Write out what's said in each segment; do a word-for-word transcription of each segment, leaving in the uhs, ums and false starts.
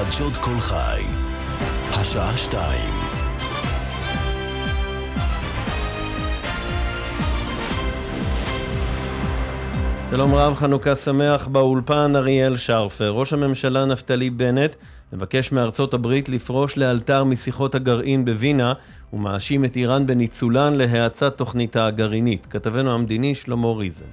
חדשות כל חי, השעה שתיים. שלום רב, חנוכה שמח. באולפן אריאל שרפר. ראש הממשלה נפתלי בנט מבקש מארצות הברית לפרוש לאלתר משיחות הגרעין בווינה ומאשים את איראן בניצולן להאצת תוכניתה הגרעינית. כתבנו המדיני שלמה ריזן.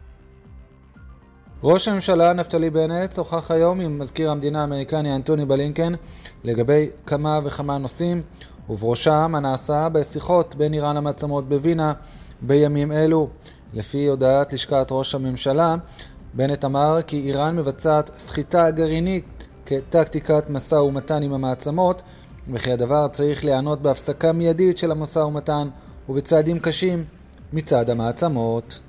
ראש הממשלה נפתלי בנט שוחח היום עם מזכיר המדינה האמריקני אנטוני בלינקן לגבי כמה וכמה נושאים, ובראשם הנעשה בשיחות בין איראן למעצמות בווינה בימים אלו. לפי הודעת לשכת ראש הממשלה, בנט אמר כי איראן מבצעת סחיטה גרעינית כטקטיקת משא ומתן עם המעצמות, וכי הדבר צריך להיענות בהפסקה מיידית של המשא ומתן ובצעדים קשים מצד המעצמות.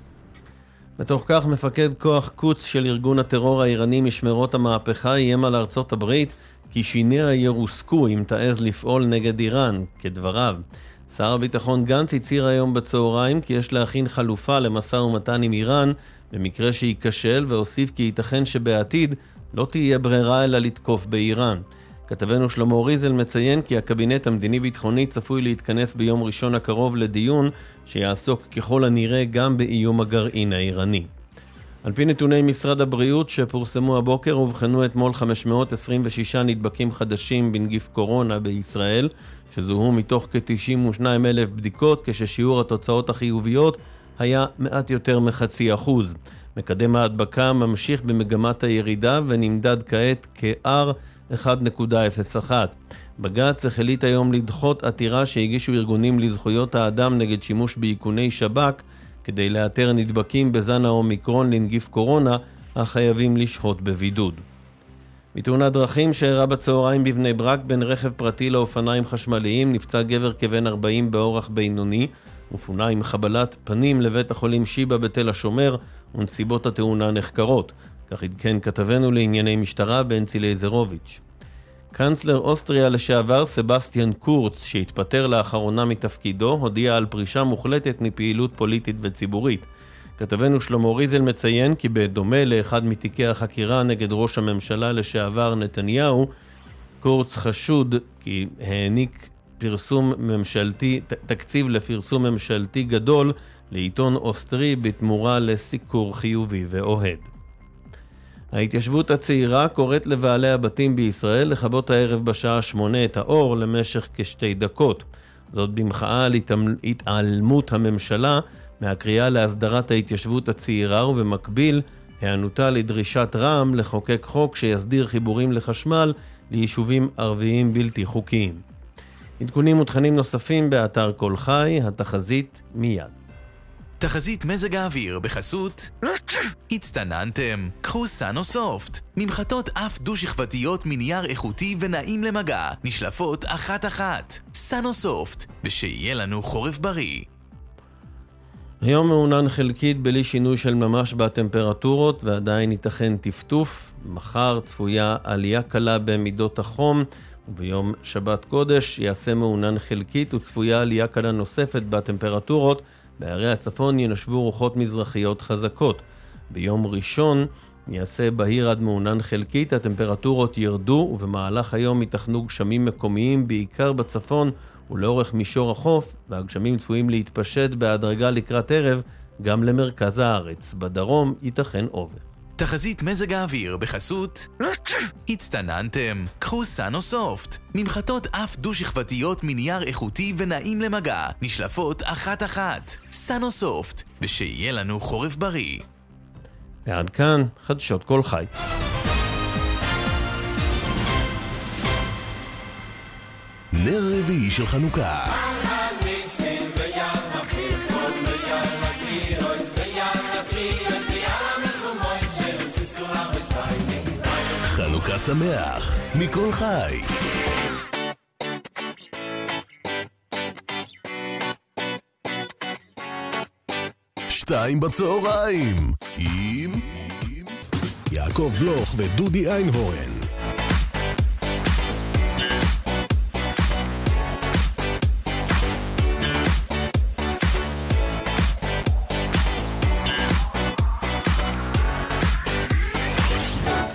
בתוך כך, מפקד כוח קוץ של ארגון הטרור האיראני משמרות המהפכה איים על ארצות הברית כי שיניה ירוסקו אם תעז לפעול נגד איראן. כדבריו, שר הביטחון גנץ הצהיר היום בצהריים כי יש להכין חלופה למשא ומתן עם איראן במקרה שייכשל, והוסיף כי ייתכן שבעתיד לא תהיה ברירה אלא לתקוף באיראן. כתבנו שלמה ריזל מציין כי הקבינט המדיני-ביטחוני צפוי להתכנס ביום ראשון הקרוב לדיון שיעסוק ככל הנראה גם באיום הגרעין האיראני. על פי נתוני משרד הבריאות שפורסמו הבוקר, הובחנו אתמול חמש מאות עשרים ושישה נדבקים חדשים בנגיף קורונה בישראל, שזוהו מתוך כ-תשעים ושניים אלף בדיקות, כששיעור התוצאות החיוביות היה מעט יותר מחצי אחוז. מקדם ההדבקה ממשיך במגמת הירידה ונמדד כעת כ-R אחד נקודה אפס אחת. בג"ץ החליט היום לדחות עתירה שהגישו ארגונים לזכויות האדם נגד שימוש באיכוני שב"כ כדי לאתר נדבקים בזן האומיקרון לנגיף קורונה החייבים לשהות בבידוד. בתאונת דרכים שאירעה בצהריים בבני ברק בין רכב פרטי לאופניים חשמליים נפצע גבר כבן ארבעים באורח בינוני ופונה עם חבלת פנים לבית החולים שיבא בתל השומר, ונסיבות התאונה נחקרות. כך עדכן כתבנו לענייני משטרה בנצי לייזרוביץ'. קנצלר אוסטריה לשעבר סבסטיאן קורץ, שהתפטר לאחרונה מתפקידו, הודיע על פרישה מוחלטת מפעילות פוליטית וציבורית. כתבנו שלמה ריזל מציין כי בדומה לאחד מתיקי החקירה נגד ראש הממשלה לשעבר נתניהו, קורץ חשוד כי העניק פרסום ממשלתי, תקציב לפרסום ממשלתי גדול לעיתון אוסטרי בתמורה לסיקור חיובי ואוהד. ההתיישבות הצעירה קוראת לבעלי הבתים בישראל לכבות הערב בשעה שמונה את האור למשך כשתי דקות. זאת במחאה על התעלמות הממשלה מהקריאה להסדרת ההתיישבות הצעירה, ובמקביל הענותה לדרישת רע"מ לחוקק חוק שיסדיר חיבורים לחשמל ליישובים ערביים בלתי חוקיים. עדכונים ותכנים נוספים באתר כל חי, התחזית מיד. תחזית מזג האוויר בחסות הצטננתם, קחו סאנוסופט, ממחטות אף דו-שכבתיות מנייר איכותי ונעים למגע, נשלפות אחת אחת. סאנוסופט, ושיהיה לנו חורף בריא. היום מעונן חלקית בלי שינוי של ממש בטמפרטורות ועדיין ייתכן טפטוף. מחר צפויה עלייה קלה במידות החום, וביום שבת קודש יעשה מעונן חלקית וצפויה עלייה קלה נוספת בטמפרטורות. בערי הצפון ינשבו רוחות מזרחיות חזקות. ביום ראשון יעשה בהיר עד מעונן חלקית, הטמפרטורות ירדו ובמהלך היום ייתכנו גשמים מקומיים בעיקר בצפון ולאורך מישור החוף, והגשמים צפויים להתפשט בהדרגה לקראת ערב גם למרכז הארץ. בדרום ייתכן אובר. תחזית מזג האוויר בחסות הצטננתם, קחו סאנוסופט, ממחטות אף דו-שכבתיות מנייר איכותי ונעים למגע, נשלפות אחת אחת. סאנוסופט, ושיהיה לנו חורף בריא. ועד כאן חדשות כל חי. נר רביעי של חנוכה. חנוכה שמח מכל חי. שתיים בצהריים עם יעקב בלוך ודודי איינהורן.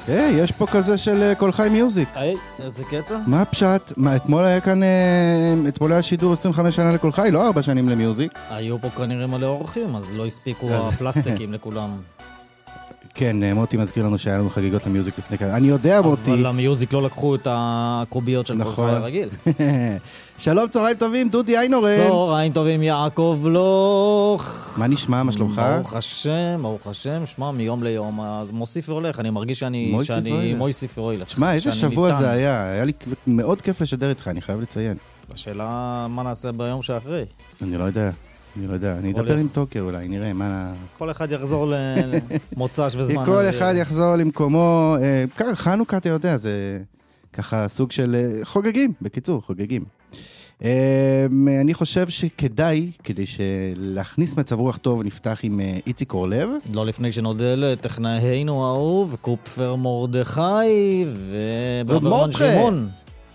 היי, יש פה כזה של כל חי מיוזיק. היי, איזה קטע? מה הפשט? מה, אתמול היה כאן, אתמול היה שידור עשרים וחמש שנה לכל חי, לא ארבע שנים למיוזיק. היו פה כנראה מלא אורחים, אז לא הספיקו הפלסטיקים לכולם. כן, מוטי מזכיר לנו שהיה לנו חגיגות למיוזיק לפני כאן. אני יודע, מוטי. אבל למיוזיק לא לקחו את הקוביות של כל חי הרגיל. שלום, צהריים טובים, דודי איינורן. צהריים טובים, יעקב בלוך. מה נשמע, מה שלומך? ברוך השם, ברוך השם, שמע, מיום ליום, אז מוסיף והולך, אני מרגיש שאני מוסיף והולך. שמע, איזה שבוע זה היה, היה לי מאוד כיף לשדר איתך, אני חייב לציין. השאלה, מה נעשה ביום שאחרי? אני לא יודע, אני לא יודע, אני אדבר עם טוקר אולי, נראה מה... כל אחד יחזור למוצ"ש וזמן. כל אחד יחזור למקומו, חנוכה אתה יודע, זה ככה סוג של חוגגים, בקיצור, חוגגים. אני חושב שכדאי, כדי להכניס מצב רוח טוב, נפתח עם איציק אורלב. לא לפני שנודה לטכנאינו האהוב, קופפר מרדכי וברוורמן שמעון.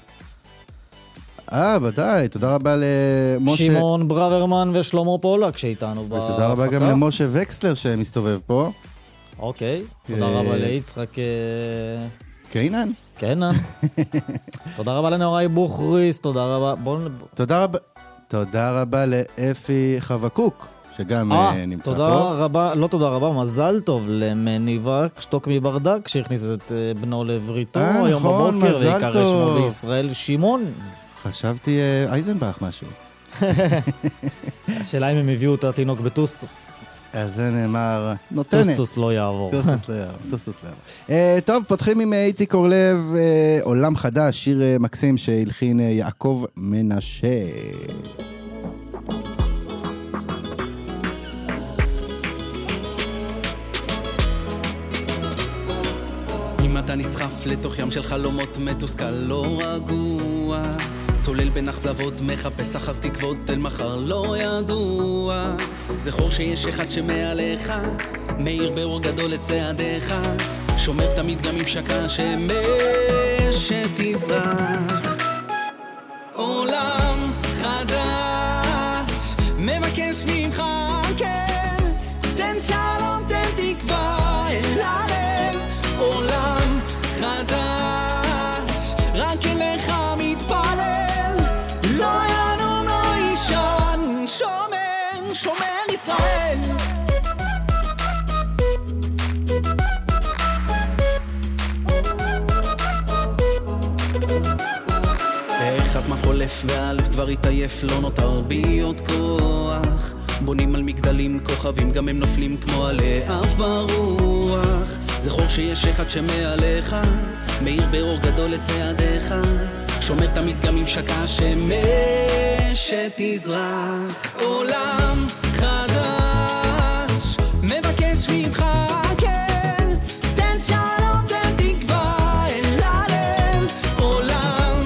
אה, ודאי, תודה רבה למשה... שמעון ברוורמן ושלמה פולק שאיתנו בהפקה. ותודה רבה גם למשה וקסלר שמסתובב פה. אוקיי, תודה רבה ליצחק... קיינן. קינן. תודה רבה לנאורי בוכריס, תודה רבה... תודה רבה... תודה רבה לאפי חבקוק, שגם נמצא פה. תודה רבה, לא תודה רבה, מזל טוב למניבק, שתוק מברדק, שהכניס את בנו לבריתו היום בבוקר, ויקרא שמו בישראל שמעון. חשבתי אייזנבך משהו. השאלה אם הם הביאו את התינוק בטוסטוס. אז זה נאמר, נותנת. טוסטוס לא יעבור. טוסטוס לא יעבור, טוסטוס לא יעבור. טוב, פותחים עם איציק אורלב, עולם חדש, שיר מקסים שהלחין יעקב מנשה. אם אתה נסחף לתוך ים של חלומות מתוסכל לא רגוע, צולל בין אכזבות, מחפש אחר תקוות אל מחר לא ידוע, זכור שיש אחד שמעליך, מאיר באור גדול לצעדיך, שומר תמיד גם עם שקע שמש שתזרח. עולם חדש מבקש ממך כן, תן שלום תן תקווה אל הלב. עולם חדש רק אליך מתפלל, לא ינום לא ישן, שומר שומר ישראל. איך הזמן חולף והלב כבר התעייף, לא נותר בי עוד כוח, בונים על מגדלים כוכבים גם הם נופלים כמו עלי אף ברוח, זכור שיש אחד שמעליך, מאיר באור גדול לצעדיך, שומר תמיד גם עם שקע שמש שתזרח. עולם חדש מבקש ממך כן, תן שלום תן תקווה אל הלב. עולם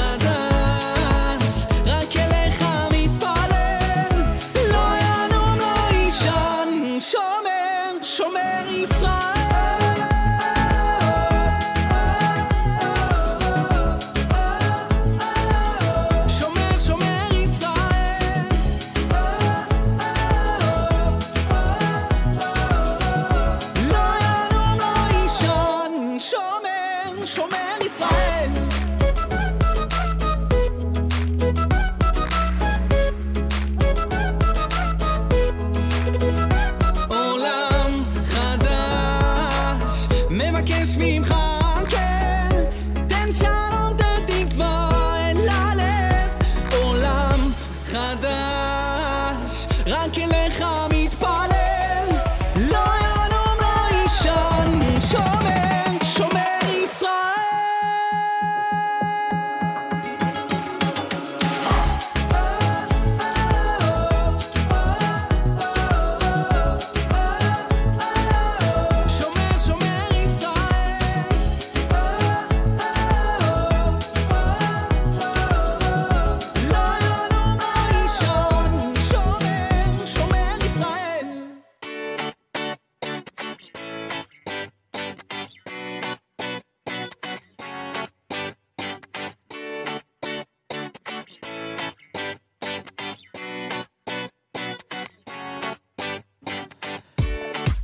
חדש רק אליך מתפלל, לא ינום לא ישן, שומר שומר ישראל.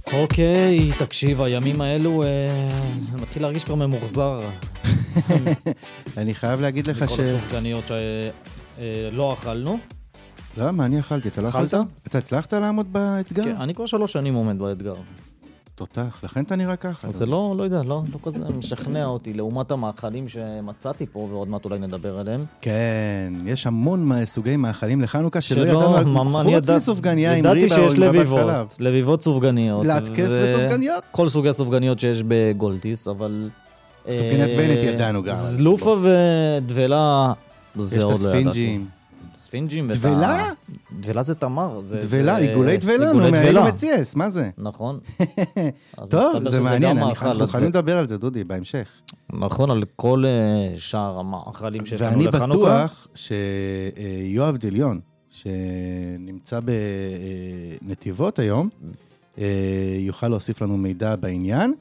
אוקיי, תקשיב, הימים האלו, אני מתחיל להרגיש כבר ממוחזר. אני חייב להגיד לך ש... מכל הסופגניות שלא אכלנו. לא, מה אני אכלתי? אתה לא אכלת? אתה הצלחת לעמוד באתגר? כן, אני כבר שלוש שנים עומד באתגר. תותח, לכן אתה נראה ככה. זה לא, לא יודע, לא, לא כזה משכנע אותי, לעומת המאכלים שמצאתי פה, ועוד מעט אולי נדבר עליהם. כן, יש המון סוגי מאכלים לחנוכה שלא ידענו, חוץ מסופגניה עם ריבה ידעתי שיש או עם בבא לביבות, חלב. לביבות סופגניות. להתקס וסופגניות? כל סוגי הסופגניות שיש בגולדיס, אבל... סופגניית בנט ידענו גם. זלופה ודבלה, זה עוד לא ידעתי. ספינג'ים. דבלה? דבלה זה תמר. דבלה, עיגולי דבלה, נו, מהאילו מציאס, מה זה? נכון. טוב, זה מעניין, אנחנו יכולים לדבר על זה, דודי, בהמשך. נכון, על כל שאר המאכלים שיש לנו לחנוכה. ואני בטוח שיואב דליון, שנמצא בנתיבות היום, יוכל להוסיף לנו מידע בעניין.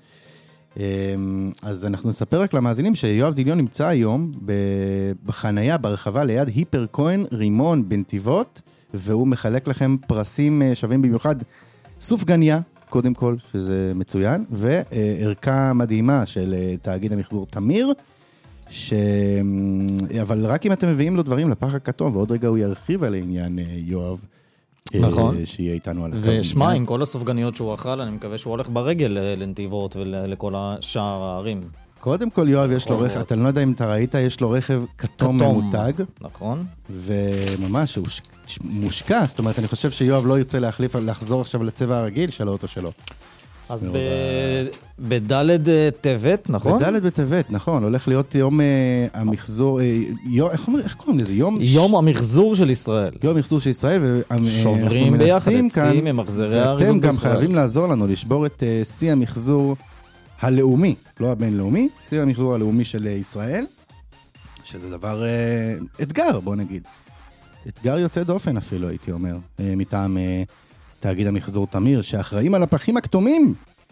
אז אנחנו נספר רק למאזינים שיואב דליון נמצא היום בחנייה, ברחבה ליד היפר כהן רימון בנתיבות, והוא מחלק לכם פרסים שווים במיוחד, סופגניה, קודם כל, שזה מצוין, וערכה מדהימה של תאגיד המחזור תמיר, ש... אבל רק אם אתם מביאים לו דברים לפח הכתום, ועוד רגע הוא ירחיב על העניין יואב, נכון. שיהיה איתנו על הקו. ושמע, עם כל הסופגניות שהוא אכל, אני מקווה שהוא הולך ברגל לנתיבות ולכל השאר הערים. קודם כל, יואב, יש לו רכב, אתה לא יודע אם אתה ראית, יש לו רכב כתום ממותג. נכון. וממש, הוא מושקע, זאת אומרת, אני חושב שיואב לא ירצה להחליף, לחזור עכשיו לצבע הרגיל של האוטו שלו. אז בדלת טבת, נכון? בדלת בטבת, נכון, הולך להיות יום המחזור, איך קוראים לזה? יום המחזור של ישראל. יום המחזור של ישראל, שוברים ביחד את שיא ממחזרי האריזות בישראל. ואתם גם חייבים לעזור לנו לשבור את שיא המחזור הלאומי, לא הבינלאומי, שיא המחזור הלאומי של ישראל, שזה דבר אתגר, בוא נגיד. אתגר יוצא דופן אפילו, הייתי אומר, מטעם תאגיד המחזור תמיר, שאחראים על הפחים הכתומים.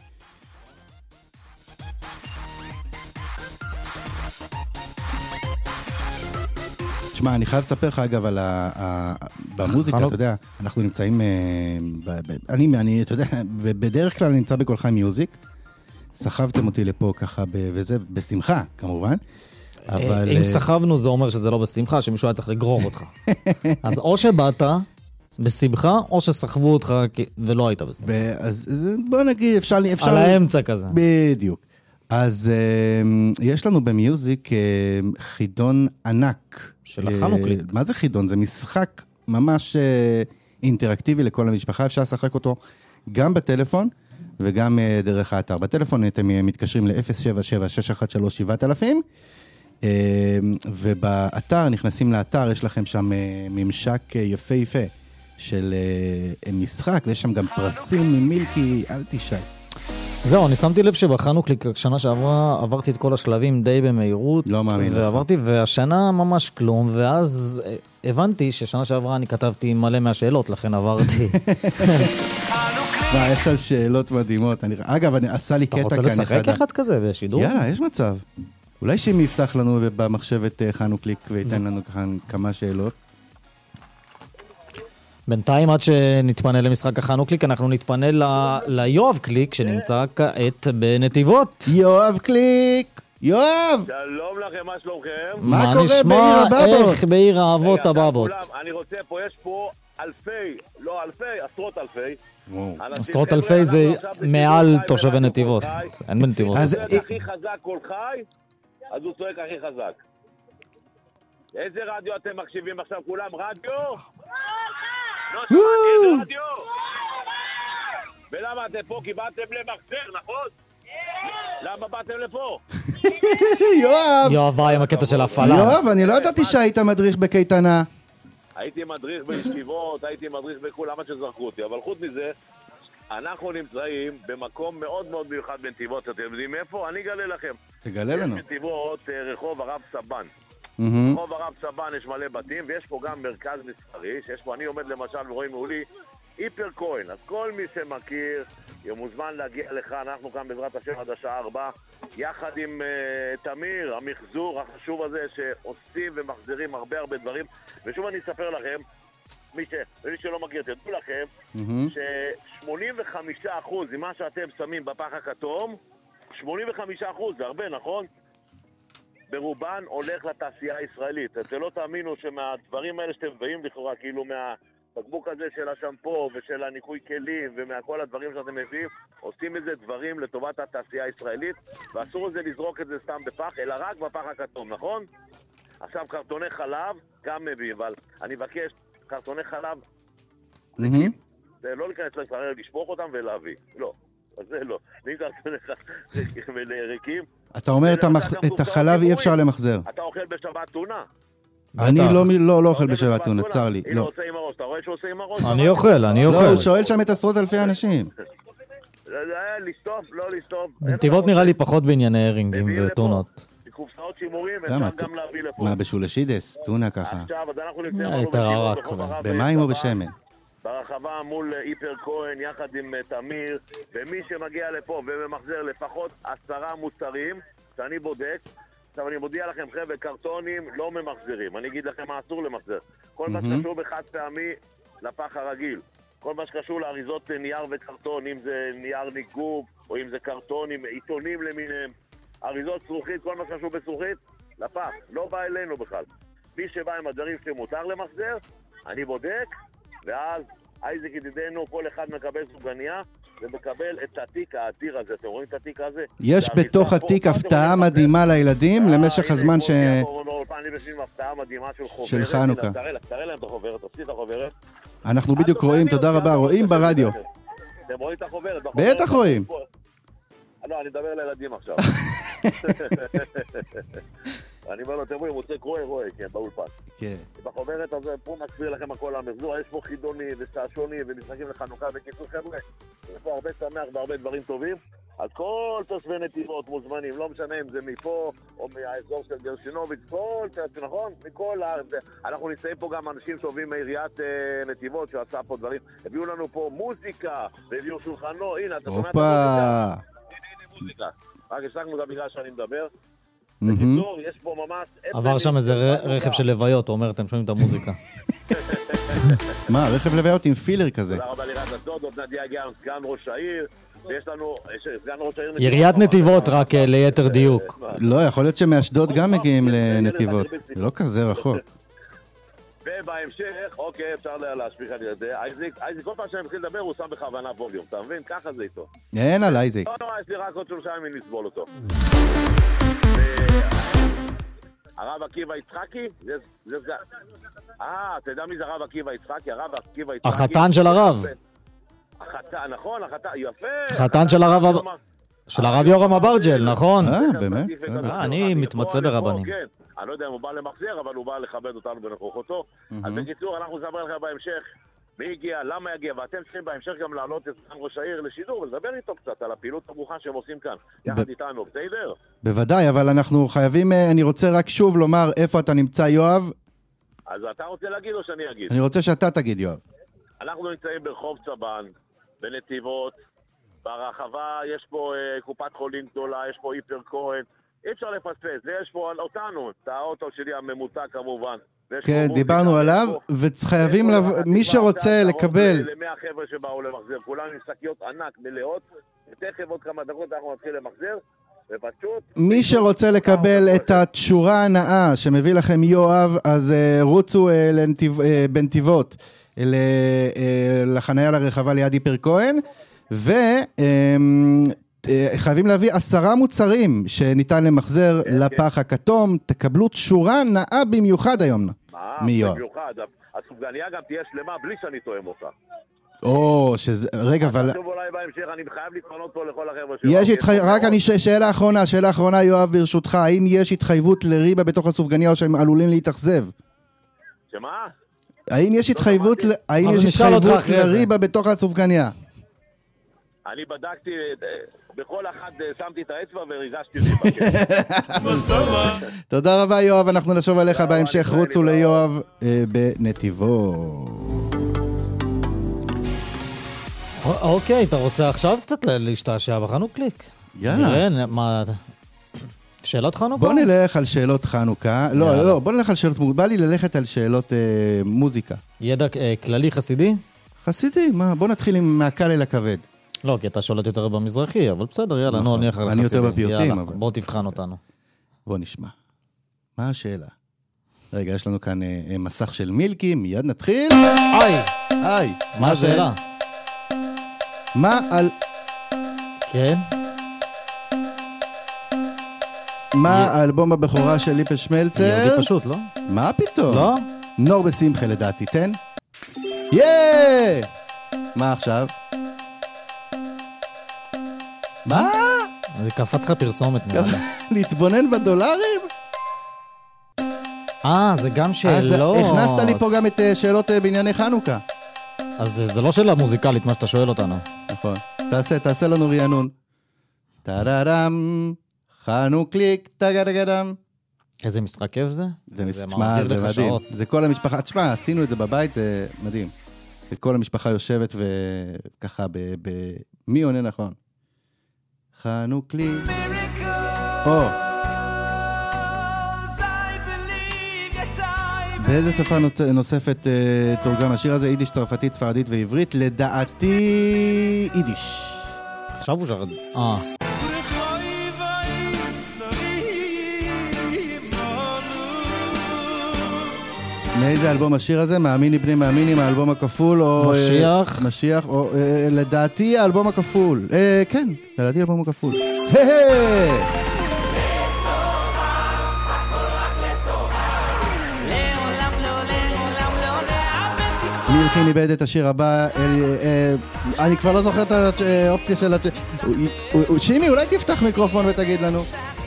תשמע, אני חייב לספר לך אגב על ה... במוזיקה, אתה יודע, אנחנו נמצאים, אני, אני, אתה יודע, בדרך כלל אני נמצא בכל חי מיוזיק, סחבתם אותי לפה ככה, וזה בשמחה, כמובן. אבל... אם סחבנו זה אומר שזה לא בשמחה, שמישהו היה צריך לגרור אותך. אז או שבאת בשמחה, או שסחבו אותך ולא היית בשמחה. אז בוא נגיד, אפשר... על האמצע כזה. בדיוק. אז יש לנו במיוזיק חידון ענק. של החנוכליק. מה זה חידון? זה משחק ממש אינטראקטיבי לכל המשפחה. אפשר לשחק אותו גם בטלפון וגם דרך האתר. בטלפון אתם מתקשרים ל-אפס שבע שבע שש אחת שלוש שבע אלפים, ובאתר, נכנסים לאתר, יש לכם שם ממשק יפה יפה של משחק, ויש שם גם פרסים ממילקי, אל תשאל. זהו, אני שמתי לב שבחנוכליק שנה שעברה עברתי את כל השלבים די במהירות. לא מאמין לך. ועברתי, והשנה ממש כלום, ואז הבנתי ששנה שעברה אני כתבתי מלא מהשאלות, לכן עברתי. תשמע, יש שם שאלות מדהימות. אגב, אני עשה לי קטע כאן. אתה רוצה לשחק אחד כזה בשידור? יאללה, יש מצב. אולי שימי יפתח לנו במחשבת חנוכליק וייתן לנו כאן כמה שאלות. בינתיים עד שנתפנה למשחק החנוכליק, אנחנו נתפנה ליואב קליק שנמצא כעת בנתיבות. יואב קליק! יואב! שלום לכם, מה שלומכם? מה קורה בעיר הבבות? איך בעיר האבות הבבות? אני רוצה פה, יש פה אלפי, לא אלפי, עשרות אלפי. עשרות אלפי זה מעל תושבי נתיבות. אין בנתיבות. אז הכי חזק כל חי, אז הוא צועק הכי חזק. איזה רדיו אתם מקשיבים עכשיו כולם? רדיו? לא שמעתי איזה רדיו? ולמה אתם פה? כי באתם למחזר, נכון? למה באתם לפה? יואב! יואב, עם הקטע של ההפעלה. יואב, אני לא ידעתי שהיית מדריך בקייטנה. הייתי מדריך בישיבות, הייתי מדריך בכול, למה שזרקו אותי? אבל חוץ מזה, אנחנו נמצאים במקום מאוד מאוד מיוחד בנתיבות. אתם יודעים איפה? אני אגלה לכם. תגלה לנו. יש בנתיבות רחוב הרב סבן. רחוב הרב סבן יש מלא בתים, ויש פה גם מרכז מסחרי, שיש פה, אני עומד למשל ורואים מעולי, היפר כהן. אז כל מי שמכיר, מוזמן להגיע לכאן, אנחנו כאן בעזרת השם עד השעה ארבע, יחד עם uh, תמיר, המחזור החשוב הזה, שעושים ומחזירים הרבה הרבה דברים. ושוב אני אספר לכם, מי, ש... מי שלא מכיר, תדעו לכם ש-שמונים וחמישה אחוז ממה שאתם שמים בפח הכתום, שמונים וחמישה אחוז, זה הרבה, נכון? ברובן הולך לתעשייה הישראלית. אתם לא תאמינו שמהדברים האלה שאתם מביאים לכאורה, כאילו מהבקבוק הזה של השמפו ושל הניקוי כלים ומכל הדברים שאתם מביאים, עושים איזה דברים לטובת התעשייה הישראלית, ואסור לזה לזרוק את זה סתם בפח, אלא רק בפח הכתום, נכון? עכשיו קרטוני חלב גם מביא, אבל אני מבקש קרטוני חלב ריקים, זה לא להיכנס לישראל, לשפוך אותם ולהביא, לא, אז זה לא. ואם קרטוני חלב ריקים, אתה אומר את החלב אי אפשר למחזר. אתה אוכל בשבת טונה? אני לא אוכל בשבת טונה, צר לי. הנה עושה עם הראש, אתה רואה שהוא עושה עם הראש? אני אוכל, אני אוכל. לא, הוא שואל שם את עשרות אלפי אנשים. לסטוף, לא לסטוף. נתיבות נראה לי פחות בענייני הרינגים וטונות. קופסאות שימורים, אפשר גם להביא לפה. מה, בשולשידס? טונה ככה. עכשיו, אז אנחנו נמצאים במים או בשמן? ברחבה מול היפר כהן, יחד עם תמיר, ומי שמגיע לפה וממחזר לפחות עשרה מוצרים, שאני בודק, עכשיו אני מודיע לכם, חבר'ה, קרטונים לא ממחזרים. אני אגיד לכם מה אסור למחזר. כל מה שקשור בחד פעמי לפח הרגיל. כל מה שקשור לאריזות נייר וקרטון, אם זה נייר ניגוב, או אם זה קרטונים, עיתונים למיניהם. אריזות זכוכית, כל מה שקשור בזכוכית, לפח. לא בא אלינו בכלל. מי שבא עם הדברים שמותר למחזר, אני בודק, ואז אייזק ידידנו, כל אחד מקבל סוגניה, ומקבל את התיק העתיר הזה. אתם רואים את התיק הזה? יש בתוך התיק הפתעה מדהימה לילדים למשך הזמן ש... אני בשביל הפתעה מדהימה של חוברת. של חנוכה. תראה להם את החוברת, תוציא את החוברת. אנחנו בדיוק רואים, תודה רבה, רואים ברדיו. אתם רואים את החוברת? בטח רואים. לא, אני מדבר לילדים עכשיו. אני אומר לו, אתם רואים, מוצא קרואי רואי, כן, באולפן. כן. בחוברת הזה, פה מסביר לכם הכל המחזור, יש פה חידוני ושעשוני ומשחקים לחנוכה וקיצור חבר'ה. יש פה הרבה שמח והרבה דברים טובים. אז כל תושבי נתיבות מוזמנים, לא משנה אם זה מפה או מהאזור של גרשינוביץ, כל תושבי, נכון? מכל הארץ. אנחנו נמצאים פה גם אנשים טובים מעיריית נתיבות שעשה פה דברים. הביאו לנו פה מוזיקה, והביאו שולחנו, הנה, אתה שומע את המוזיקה? מוזיקה. רק השלחנו את הבגלל שאני מדבר. בקיצור, יש פה ממש... עבר שם איזה רכב של לוויות, הוא אומר, אתם שומעים את המוזיקה. מה, רכב לוויות עם פילר כזה? תודה רבה לירת הדוד, עוד נדיה הגיע סגן ראש העיר, ויש לנו סגן ראש העיר... עיריית נתיבות, רק ליתר דיוק. לא, יכול להיות שמאשדוד גם מגיעים לנתיבות. זה לא כזה רחוק. ובהמשך, אוקיי, אפשר להשפיך על ידי אייזיק. אייזיק, כל פעם שאני מתחיל לדבר, הוא שם בכוונה ווליום, אתה מבין? ככה זה איתו. אין על אייזיק. לא, לא, יש לי רק עוד שלושה ימים לסבול אותו. הרב עקיבא יצחקי? אה, אתה יודע מי זה הרב עקיבא יצחקי? הרב עקיבא יצחקי. החתן של הרב. החתן, נכון, החתן, יפה. חתן של הרב... של הרב יורם אברג'ל, נכון? אה, באמת? אני מתמצא ברבנים. אני לא יודע אם הוא בא למחזר, אבל הוא בא לכבד אותנו בנוכחותו. אז בקיצור, אנחנו נדבר לכם בהמשך מי הגיע, למה יגיע, ואתם צריכים בהמשך גם לעלות את סגן ראש העיר לשידור ולדבר איתו קצת על הפעילות הברוכה שהם עושים כאן, יחד איתנו, בסדר? בוודאי, אבל אנחנו חייבים, אני רוצה רק שוב לומר איפה אתה נמצא, יואב. אז אתה רוצה להגיד או שאני אגיד? אני רוצה שאתה תגיד, יואב. אנחנו נמצאים ברחוב צבן, בנתיבות, ברחבה יש פה אה, קופת חולים גדולה, יש פה היפר כהן, אי אפשר לפספס, ויש פה אותנו, את האוטו שלי הממוצע כמובן. כן, דיברנו עליו, וחייבים, מי שרוצה לקבל... למאה חבר'ה שבאו למחזר, כולם עם שקיות ענק מלאות, ותכף עוד כמה דקות אנחנו נתחיל למחזר, ופשוט... מי שרוצה לקבל את התשורה הנאה שמביא לכם יואב, אז רוצו בנתיבות לחניה לרחבה ליד היפר כהן, ו... חייבים להביא עשרה מוצרים שניתן למחזר לפח הכתום, תקבלו תשורה נאה במיוחד היום. מה? במיוחד, הסופגניה גם תהיה שלמה בלי שאני תואם אותה. או, שזה, רגע, אבל... חשוב אולי בהמשך, אני חייב להתפנות פה לכל החבר'ה יש התחייבות, רק אני, שאלה אחרונה, שאלה אחרונה יואב ברשותך, האם יש התחייבות לריבה בתוך הסופגניה או שהם עלולים להתאכזב? שמה? האם יש התחייבות, האם יש התחייבות לריבה בתוך הסופגניה? אני בדקתי, בכל אחד שמתי את האצבע והרגשתי להיבקש. תודה רבה יואב, אנחנו נשוב עליך בהמשך, רוצו ליואב בנתיבות. אוקיי, אתה רוצה עכשיו קצת להשתעשע בחנוכליק? יאללה. שאלות חנוכה? בוא נלך על שאלות חנוכה. לא, לא, בוא נלך על שאלות... בא לי ללכת על שאלות אה, מוזיקה. ידע אה, כללי חסידי? חסידי, מה? בוא נתחיל עם מהקל אל הכבד. לא, כי אתה שולט יותר במזרחי, אבל בסדר, יאללה, נו, אני אחר חסידי. אני יותר בפיוטים, יאללה, אבל... בוא תבחן אותנו. בוא נשמע. מה השאלה? רגע, יש לנו כאן אה, אה, מסך של מילקי, מיד נתחיל. היי! היי! מה השאלה? מה על... כן? מה האלבום הבכורה של ליפל שמלצר? יהודי פשוט, לא? מה פתאום? לא? נור בשמחה לדעתי, תן. יאה! מה עכשיו? מה? זה קפץ לך פרסומת נראה לי. להתבונן בדולרים? אה, זה גם שאלות. אז הכנסת לי פה גם את שאלות בענייני חנוכה. אז זה לא שאלה מוזיקלית, מה שאתה שואל אותנו. נכון. תעשה, תעשה לנו רענון. טררם, חנוקליק, טגדגדם. איזה משחק כיף זה? זה מעביר לך שעות. זה כל המשפחה, תשמע, עשינו את זה בבית, זה מדהים. וכל המשפחה יושבת וככה, מי עונה נכון? חנוקליק. או. באיזה שפה נוספת תורגם השיר הזה? יידיש, צרפתית, ספרדית ועברית? לדעתי יידיש. עכשיו הוא שרד. אה. מאיזה אלבום השיר הזה? מאמיני בני מאמיני, מהאלבום הכפול או... משיח. משיח, או... לדעתי האלבום הכפול. כן, לדעתי האלבום הכפול. היי! מי הלחין איבד את השיר הבא? אני כבר לא זוכר את האופציה של... שימי, אולי תפתח מיקרופון ותגיד לנו.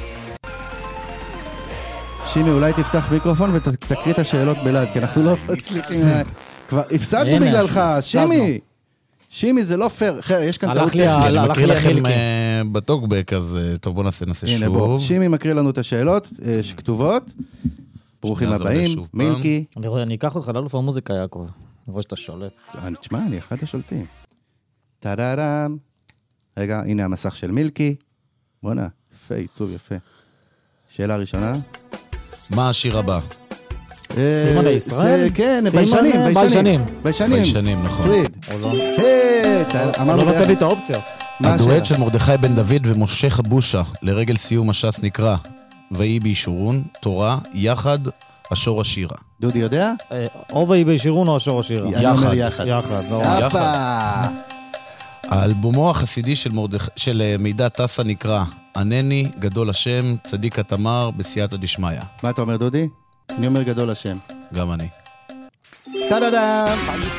שימי, אולי תפתח מיקרופון ותקריא את השאלות בלעד, כי אנחנו לא מצליחים... כבר הפסדנו בגללך, שימי! שימי, זה לא פייר. יש כאן טעות טכנית. אני מקריא לכם בטוקבק, אז טוב, בוא נעשה שוב. שימי מקריא לנו את השאלות שכתובות. ברוכים הבאים, מילקי. אני אקח אותך לאלוף המוזיקה, יעקב. אני רואה שאתה שולט. תשמע, אני אחד השולטים. טררם. רגע, הנה המסך של מילקי. בוא'נה, יפה, עיצוב יפה. שאלה ראשונה. מה השיר הבא? סימני ישראל? כן, ביישנים, ביישנים. ביישנים. ביישנים, נכון. פריד. הוא לא נותן לי את האופציות. הדואט של מרדכי בן דוד ומשה חבושה לרגל סיום הש"ס נקרא ויהי בישורון, תורה, יחד, השור השירה. דודי יודע? או ויהי בישורון או השור השירה. יחד. יחד. יחד. יחד. האלבומו החסידי של, מרדכ... של מידע טסה נקרא ענני, גדול השם, צדיק התמר, בסייעתא דשמיא. מה אתה אומר, דודי? אני אומר גדול השם. גם אני. טה-דה-דה!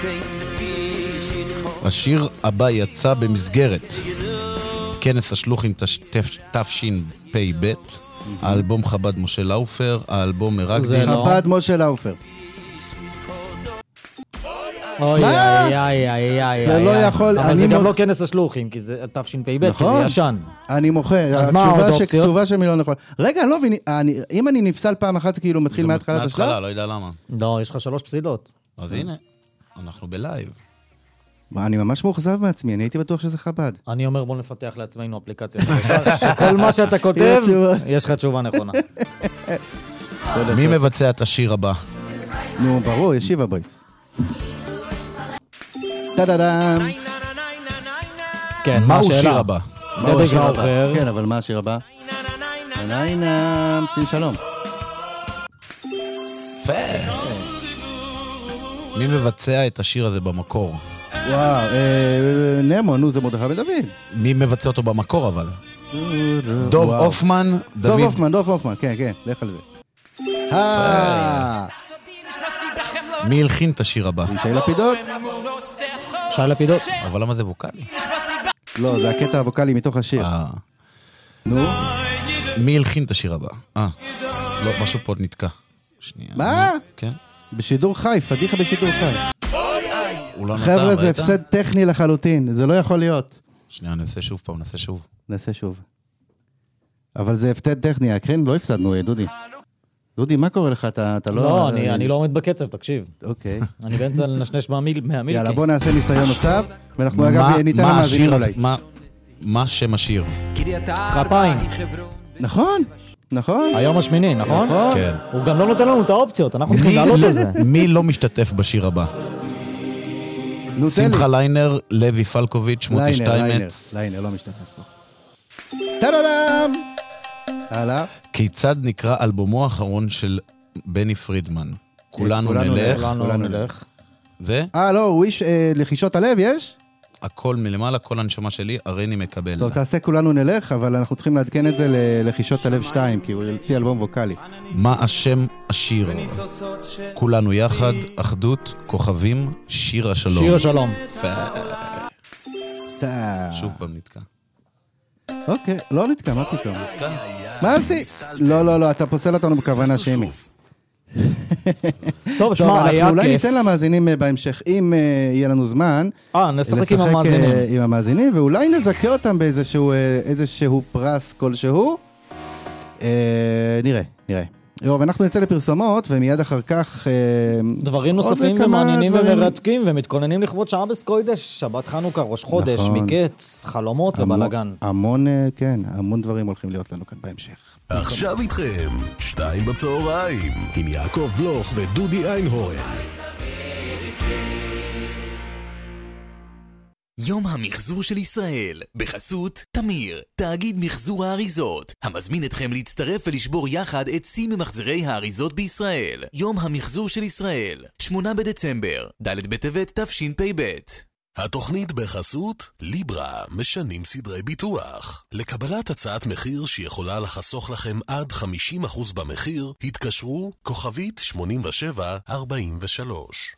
השיר הבא יצא במסגרת כנס השלוחים תשפ"ב, האלבום חב"ד משה לאופר, האלבום מרגדי. חב"ד משה לאופר. אוי, איי, איי, איי, איי. זה לא יכול... אבל זה גם לא כנס השלוחים, כי זה תשפ"ב, כי זה ישן. אני מוכר. התשובה שכתובה שמי לא נכון. רגע, לא, אם אני נפסל פעם אחת, זה כאילו מתחיל מהתחלת השלב? מהתחלה, לא יודע למה. לא, יש לך שלוש פסילות. אז הנה, אנחנו בלייב. אני ממש מאוכזב מעצמי, אני הייתי בטוח שזה חב"ד. אני אומר, בוא נפתח לעצמנו אפליקציה. שכל מה שאתה כותב, יש לך תשובה נכונה. מי מבצע את השיר הבא? נו, ברור, ישיבה בויס. טה-דה-דם. כן, מהו השיר הבא? דדי גראוכר. כן, אבל מה השיר הבא? נאינם, סין שלום. פה. מי מבצע את השיר הזה במקור? וואו, נמו, נו, זה מרדכי בן דוד. מי מבצע אותו במקור אבל? דוב אופמן, דוד. דוב אופמן, דוב אופמן, כן, כן, לך על זה. מי הלחין את השיר הבא? שי לפידות? שי לפידות. אבל למה זה ווקלי? לא, זה הקטע הווקלי מתוך השיר. נו? מי הלחין את השיר הבא? אה, לא, משהו פה נתקע. שנייה. מה? כן. בשידור חי, פדיחה בשידור חי. לא חבר'ה, זה הפסד טכני לחלוטין, זה לא יכול להיות. שנייה, נעשה שוב פעם, נעשה שוב. נעשה שוב. אבל זה הפסד טכני, כן? לא הפסדנו, דודי. דודי, מה קורה לך? אתה לא... לא, אני לא עומד בקצב, תקשיב. אוקיי. אני באמצע לנשנש מהמילקי. יאללה, בוא נעשה ניסיון נוסף, ואנחנו אגב ניתן למאזינים אולי. מה שם השיר? כפיים. נכון. נכון? היום השמיני, נכון? כן. הוא גם לא נותן לנו את האופציות, אנחנו צריכים לעלות את זה. מי לא משתתף בשיר הבא? שמחה ליינר, לוי פלקוביץ', מוטי שטיימץ. ליינר, ליינר, לא משתתף פה. טה-דה-דם! הלאה. כיצד נקרא אלבומו האחרון של בני פרידמן? כולנו נלך. כולנו נלך. זה? אה, לא, וויש, לחישות הלב, יש? הכל מלמעלה, כל הנשמה שלי, הריני מקבל. טוב, תעשה כולנו נלך, אבל אנחנו צריכים לעדכן את זה ללחישות הלב שתיים, כי הוא יוציא אלבום ווקלי. מה השם השיר? כולנו יחד, אחדות, כוכבים, שיר השלום. שיר השלום. שוב פעם נתקע. אוקיי, לא נתקע, מה פתאום? מה עשי? לא, לא, לא, אתה פוסל אותנו בכוונה שמי. טוב, שמע, היה כיף. אנחנו אולי ניתן למאזינים בהמשך, אם יהיה לנו זמן. אה, נשחק עם המאזינים. עם המאזינים, ואולי נזכה אותם באיזשהו פרס כלשהו. נראה, נראה. יוב, אנחנו נצא לפרסומות, ומיד אחר כך... דברים נוספים ומעניינים ומרתקים, ומתכוננים לכבוד שעה בסקוידש, שבת חנוכה, ראש חודש, מקץ, חלומות ובלגן. המון, כן, המון דברים הולכים להיות לנו כאן בהמשך. עכשיו איתכם, שתיים בצהריים, עם יעקב בלוך ודודי איינהורן. יום המחזור של ישראל, בחסות תמיר, תאגיד מחזור האריזות, המזמין אתכם להצטרף ולשבור יחד את שיא ממחזרי האריזות בישראל. יום המחזור של ישראל, שמונה בדצמבר, ד' בטבת תשפ"ב. התוכנית בחסות ליברה, משנים סדרי ביטוח. לקבלת הצעת מחיר שיכולה לחסוך לכם עד חמישים אחוז במחיר, התקשרו כוכבית שמונים ושבע ארבעים ושלוש.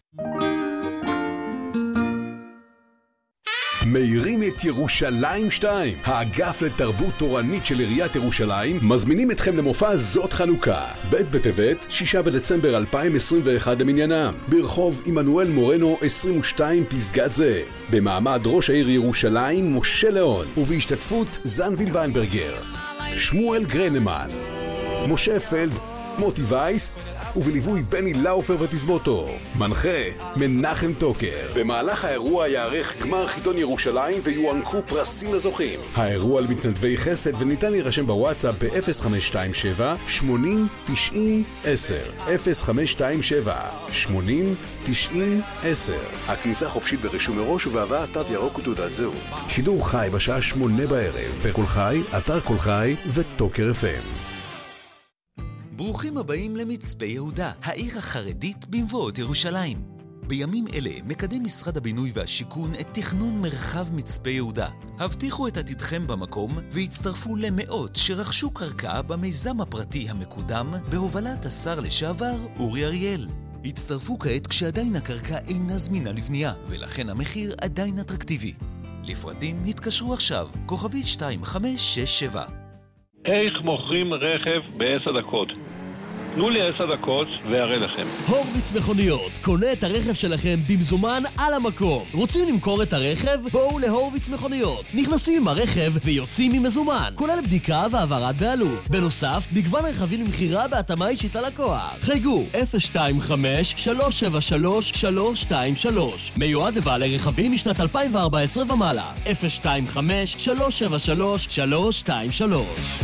מאירים את ירושלים שתיים, האגף לתרבות תורנית של עיריית ירושלים, מזמינים אתכם למופע זאת חנוכה, ב' בטבת, שישה בדצמבר אלפיים עשרים ואחת למניינם, ברחוב עמנואל מורנו עשרים ושתיים פסגת זאב, במעמד ראש העיר ירושלים משה ליאון, ובהשתתפות זנביל ויינברגר, שמואל גרנמן, משה פלד, מוטי וייס, ובליווי בני לאופר ותסבוטו. מנחה מנחם טוקר. במהלך האירוע יערך גמר חיתון ירושלים ויוענקו פרסים לזוכים. האירוע על מתנדבי חסד וניתן להירשם בוואטסאפ ב-אפס חמש שתיים שבע שמונים תשעים עשר אפס חמש שתיים שבע שמונים תשעים עשר. הכניסה חופשית ברישום מראש ובהבאת תו ירוק ותעודת זהות. שידור חי בשעה שמונה בערב בקול חי, אתר קול חי וטוקר אף אם. ברוכים הבאים למצפה יהודה, העיר החרדית במבואות ירושלים. בימים אלה מקדם משרד הבינוי והשיכון את תכנון מרחב מצפה יהודה. הבטיחו את עתידכם במקום והצטרפו למאות שרכשו קרקע במיזם הפרטי המקודם בהובלת השר לשעבר אורי אריאל. הצטרפו כעת כשעדיין הקרקע אינה זמינה לבנייה, ולכן המחיר עדיין אטרקטיבי. לפרטים נתקשרו עכשיו, כוכבית שתיים חמש שש שבע. איך מוכרים רכב בעשר דקות? תנו לי עשר דקות והראה לכם. הורביץ מכוניות, קונה את הרכב שלכם במזומן על המקום. רוצים למכור את הרכב? בואו להורביץ מכוניות. נכנסים עם הרכב ויוצאים עם מזומן, כולל בדיקה והעברת בעלות. בנוסף, מגוון רכבים למכירה בהתאמה אישית ללקוח. חייגו אפס שתיים חמש שלוש שבע שלוש שלוש שתיים שלוש. מיועד לבעלי רכבים משנת אלפיים וארבע עשרה ומעלה. אפס שתיים חמש שלוש שבע שלוש שלוש שתיים שלוש.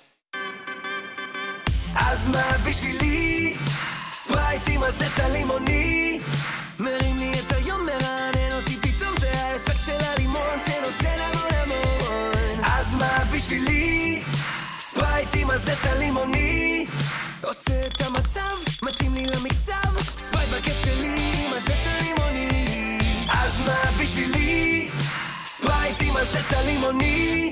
אז מה בשבילי? ספרייט עם הזץ הלימוני מרים לי את היום, מרענן אותי פתאום, זה האפקט של הלימון שנותן המון המון. אז מה בשבילי? ספרייט עם הזץ הלימוני עושה את המצב, מתאים לי למקצב, ספרייט בכיף שלי עם הזץ הלימוני. אז מה בשבילי? ספרייט עם הזץ הלימוני.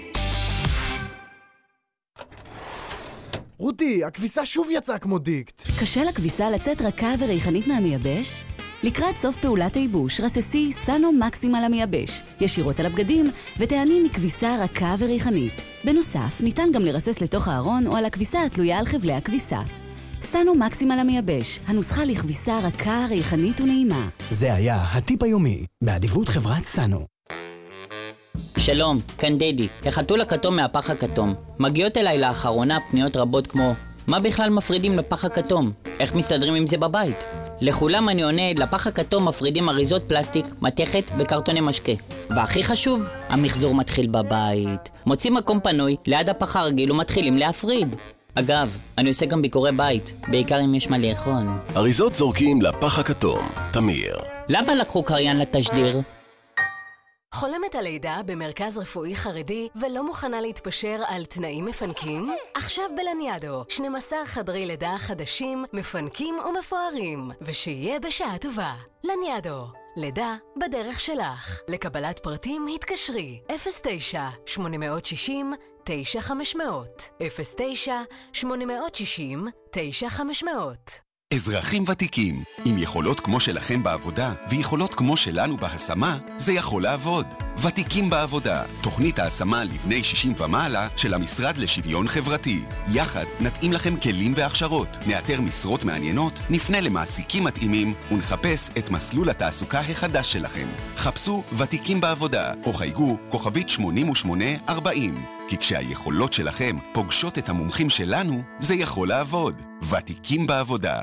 רותי, הכביסה שוב יצאה כמו דיקט. קשה לכביסה לצאת רכה וריחנית מהמייבש? לקראת סוף פעולת הייבוש, רססי סאנו מקסימל המייבש, ישירות על הבגדים, ותעני מכביסה רכה וריחנית. בנוסף, ניתן גם לרסס לתוך הארון או על הכביסה התלויה על חבלי הכביסה. סאנו מקסימל המייבש, הנוסחה לכביסה רכה, ריחנית ונעימה. זה היה הטיפ היומי, באדיבות חברת סאנו. שלום, כאן דדי, החתול הכתום מהפח הכתום. מגיעות אליי לאחרונה פניות רבות כמו מה בכלל מפרידים לפח הכתום? איך מסתדרים עם זה בבית? לכולם אני עונה, לפח הכתום מפרידים אריזות פלסטיק, מתכת וקרטוני משקה. והכי חשוב, המחזור מתחיל בבית. מוצאים מקום פנוי ליד הפח הרגיל ומתחילים להפריד. אגב, אני עושה גם ביקורי בית, בעיקר אם יש מה לאכול. אריזות זורקים לפח הכתום, תמיר. למה לקחו קריין לתשדיר? חולמת על לידה במרכז רפואי חרדי ולא מוכנה להתפשר על תנאים מפנקים? עכשיו בלניאדו, שנים עשר חדרי לידה חדשים, מפנקים ומפוארים, ושיהיה בשעה טובה. לניאדו, לידה בדרך שלך. לקבלת פרטים התקשרי אפס תשע שמונה שש אפס תשע חמש אפס אפס אפס תשע שמונה שש אפס תשע חמש אפס. אזרחים ותיקים, עם יכולות כמו שלכם בעבודה ויכולות כמו שלנו בהשמה, זה יכול לעבוד. ותיקים בעבודה, תוכנית ההשמה לבני שישים ומעלה של המשרד לשוויון חברתי. יחד נתאים לכם כלים והכשרות, נאתר משרות מעניינות, נפנה למעסיקים מתאימים ונחפש את מסלול התעסוקה החדש שלכם. חפשו ותיקים בעבודה או חייגו כוכבית שמונים ושמונה ארבעים. כי כשהיכולות שלכם פוגשות את המומחים שלנו, זה יכול לעבוד. ותיקים בעבודה.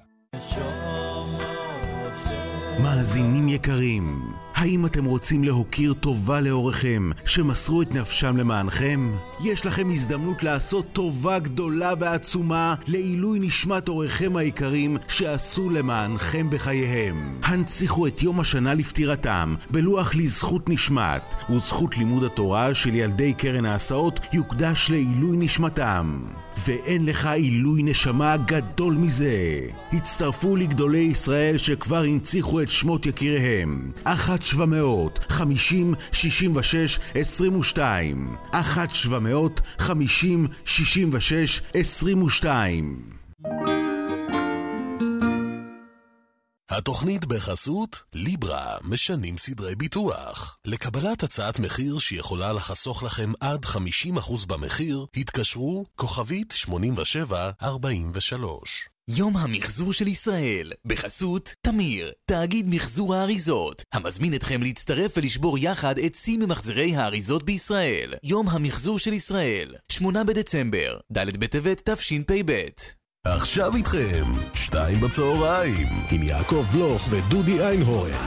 מאזינים יקרים, האם אתם רוצים להוקיר טובה להוריכם שמסרו את נפשם למענכם? יש לכם הזדמנות לעשות טובה גדולה ועצומה לעילוי נשמת הוריכם היקרים שעשו למענכם בחייהם. הנציחו את יום השנה לפטירתם בלוח לזכות נשמת, וזכות לימוד התורה של ילדי קרן ההסעות יוקדש לעילוי נשמתם. ואין לך עילוי נשמה גדול מזה. הצטרפו לגדולי ישראל שכבר הנציחו את שמות יקיריהם. אחת שבע מאות חמישים שישים ושש עשרים ושתיים. אחת שבע מאות חמישים שישים ושש עשרים ושתיים. התוכנית בחסות ליברה, משנים סדרי ביטוח. לקבלת הצעת מחיר שיכולה לחסוך לכם עד חמישים אחוז במחיר, התקשרו כוכבית שמונים ושבע ארבעים ושלוש. יום המחזור של ישראל, בחסות תמיר, תאגיד מחזור האריזות, המזמין אתכם להצטרף ולשבור יחד את שיא ממחזרי האריזות בישראל. יום המחזור של ישראל, שמונה בדצמבר, ד' בטבת תשפ"ב. עכשיו איתכם, שתיים בצהריים, עם יעקב בלוך ודודי איינהורן.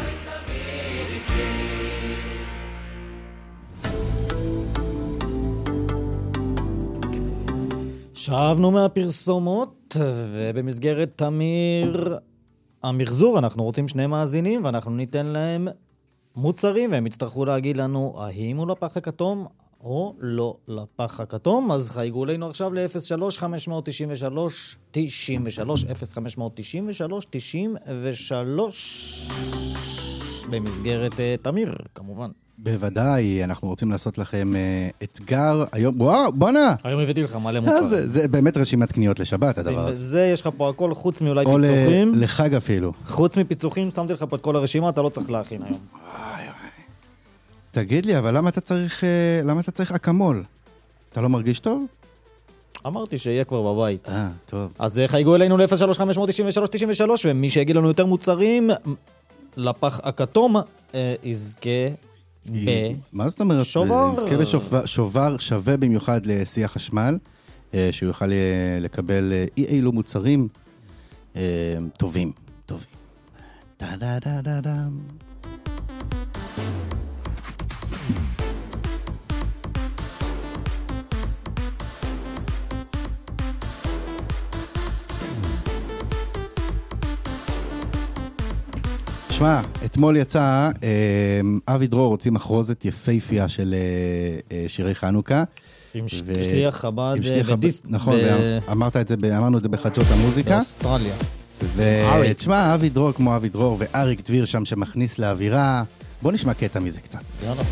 שבנו מהפרסומות, ובמסגרת תמיר המחזור אנחנו רוצים שני מאזינים, ואנחנו ניתן להם מוצרים, והם יצטרכו להגיד לנו האם הוא לפח הכתום או לא לפח הכתום. אז חייגו אלינו עכשיו ל-אפס שלוש חמש תשע שלוש תשעים ושלוש, אפס חמש תשע שלוש תשעים ושלוש, במסגרת uh, תמיר כמובן. בוודאי, אנחנו רוצים לעשות לכם uh, אתגר היום. וואו, בונה! היום הבאתי לך מלא מוצרים. זה, זה באמת רשימת קניות לשבת, הדבר הזה. זה, יש לך פה הכל חוץ מאולי או פיצוחים. או לחג אפילו. חוץ מפיצוחים, שמתי לך פה את כל הרשימה, אתה לא צריך להכין היום. תגיד לי, אבל למה אתה צריך, למה אתה צריך אקמול? אתה לא מרגיש טוב? אמרתי שיהיה כבר בבית. אה, טוב. אז חייגו אלינו ל-אפס שלוש חמש תשע שלוש תשעים ושלוש, ומי שיגיד לנו יותר מוצרים, לפח הכתום, יזכה בשובר. מה זאת אומרת? יזכה בשובר שווה במיוחד לשיא החשמל, שהוא יוכל לקבל אי אילו מוצרים טובים. טובים. טה-דה-דה-דה-דם. שמע, אתמול יצא, אבי דרור הוציא מחרוזת יפהפייה של שירי חנוכה. עם שליח חב"ד בדיסק. נכון, אמרת את זה, אמרנו את זה בחדשות המוזיקה. באוסטרליה. ותשמע, אבי דרור כמו אבי דרור, ואריק דביר שם שמכניס לאווירה. בוא נשמע קטע מזה קצת. יאללה.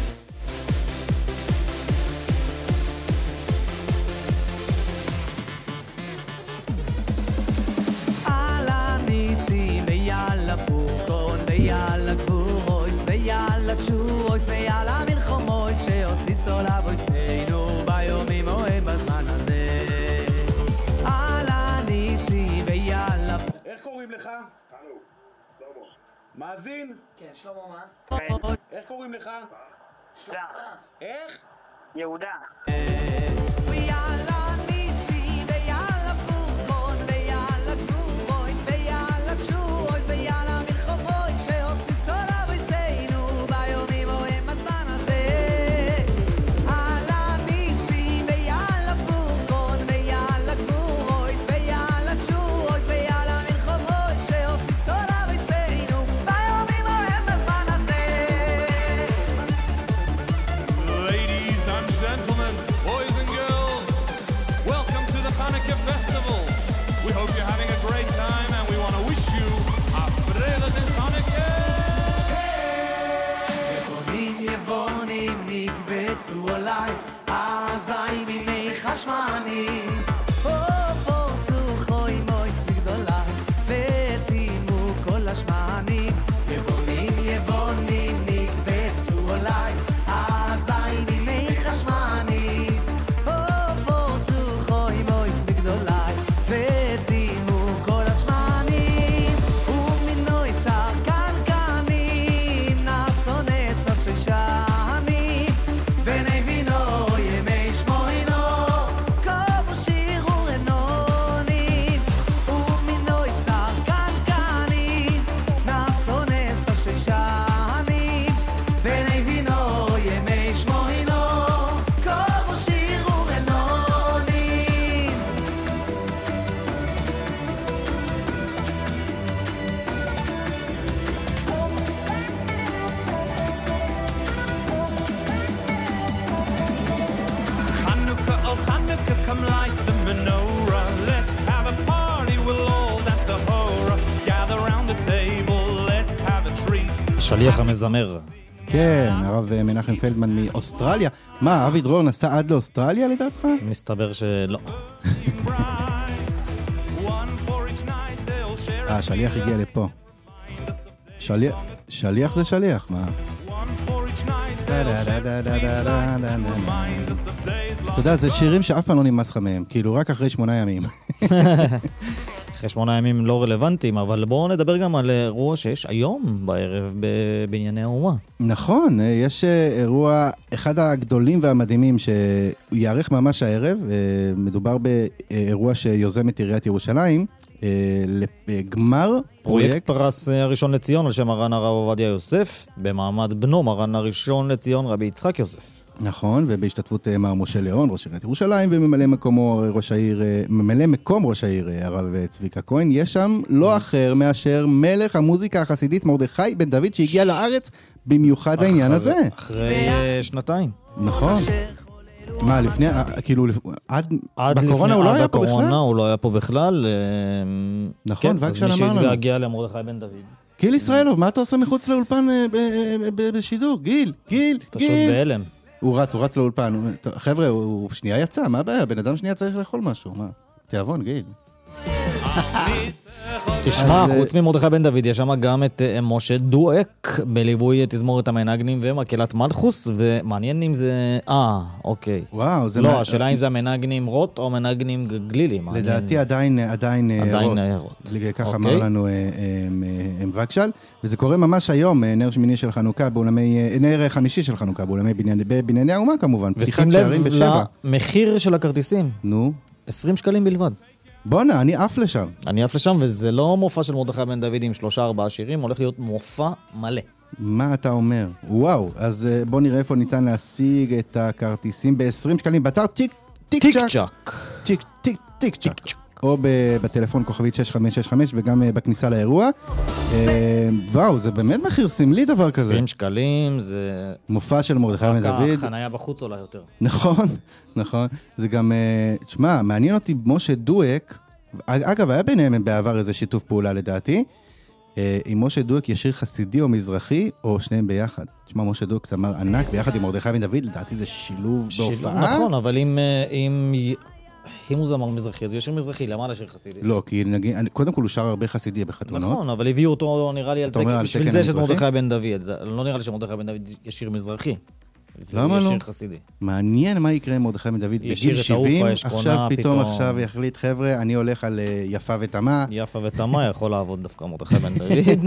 מאזין? כן, שלמה מה? איך קוראים לך? שלמה. איך? יהודה. ויאללה ניסי ויאללה פורקון ויאללה גבורויס ויאללה תשורויס ויאללה מלחומויס שעושי סולה ויסיינו ביומים אוהם הזמן הזה. אהלה ניסי ויאללה פורקון ויאללה גבורויס השליח המזמר. כן, הרב מנחם פלדמן מאוסטרליה. מה, אבי דרור נסע עד לאוסטרליה לדעתך? מסתבר שלא. אה, שליח הגיע לפה. שליח, שליח זה שליח, מה? אתה יודע, זה שירים שאף פעם לא נמאס לך מהם, כאילו רק אחרי שמונה ימים. אחרי שמונה ימים לא רלוונטיים, אבל בואו נדבר גם על אירוע שיש היום בערב בבנייני האומה. נכון, יש אירוע, אחד הגדולים והמדהימים שיערך ממש הערב, מדובר באירוע שיוזמת עיריית ירושלים, לגמר פרויקט פרס הראשון לציון על שם מרן הרב עובדיה יוסף, במעמד בנו מרן הראשון לציון רבי יצחק יוסף. נכון, ובהשתתפות מר משה ליאון, ראש עיריית ירושלים, וממלא מקומו ראש העיר, ממלא מקום ראש העיר הרב צביקה כהן, יש שם לא אחר מאשר מלך המוזיקה החסידית מרדכי בן דוד, שהגיע לארץ במיוחד העניין הזה. אחרי שנתיים. נכון. מה, לפני, כאילו, עד, עד בקורונה הוא לא היה פה בכלל? בקורונה הוא לא היה פה בכלל. נכון, וקשן אמר לנו. אז מי שהגיע למרדכי בן דוד. גיל ישראלוב, מה אתה עושה מחוץ לאולפן בשידור? גיל, גיל, גיל. פשוט בהלם. הוא רץ, הוא רץ לאולפן. חבר'ה, הוא שנייה יצא, מה הבעיה? בן אדם שנייה צריך לאכול משהו, מה? תיאבון, גיל. תשמע, חוץ ממרדכי בן דוד, יש שם גם את משה דואק, בליווי תזמורת המנגנים ומקהלת מלכוס, ומעניין אם זה... אה, אוקיי. וואו, זה... לא, השאלה אם זה המנגנים רוט או מנגנים גלילי. לדעתי עדיין רוט. ככה אמר לנו מבקשל, וזה קורה ממש היום, נר שמיני של חנוכה, נר חמישי של חנוכה, באולמי בנייני האומה כמובן. ושים לב למחיר של הכרטיסים. נו. עשרים שקלים בלבד. בונה, אני אף לשם. אני אף לשם, וזה לא מופע של מרדכי בן דוד עם שלושה ארבעה שירים, הולך להיות מופע מלא. מה אתה אומר? וואו, אז בוא נראה איפה ניתן להשיג את הכרטיסים ב-עשרים שקלים, באתר טיק טיק צ'ק. טיק טיק טיק צ'ק. או בטלפון כוכבית שש חמש שש חמש וגם בכניסה לאירוע. וואו, זה באמת מחיר סמלי דבר כזה. עשרים שקלים, זה... מופע של מרדכי בן דוד. רק החניה בחוץ עולה יותר. נכון, נכון. זה גם, תשמע, מעניין אותי משה דואק, אגב, היה ביניהם בעבר איזה שיתוף פעולה לדעתי, עם משה דואק ישיר חסידי או מזרחי, או שניהם ביחד. תשמע, משה דואק זמר ענק ביחד עם מרדכי בן דוד, לדעתי זה שילוב בהופעה. נכון, אבל אם... אם הוא זמר מזרחי, אז הוא ישיר מזרחי, למה לשיר חסידי? לא, כי נגיד, קודם כל הוא שר הרבה חסידי בחתונות. נכון, אבל הביאו אותו, נראה לי, על תקן, בשביל זה שמרדכי בן דוד. לא נראה לי שמרדכי בן דוד ישיר מזרחי. למה לא? ישיר חסידי. מעניין מה יקרה עם מרדכי בן דוד בגיל שבעים. עכשיו פתאום עכשיו יחליט, חבר'ה, אני הולך על יפה ותמה. יפה ותמה יכול לעבוד דווקא מרדכי בן דוד.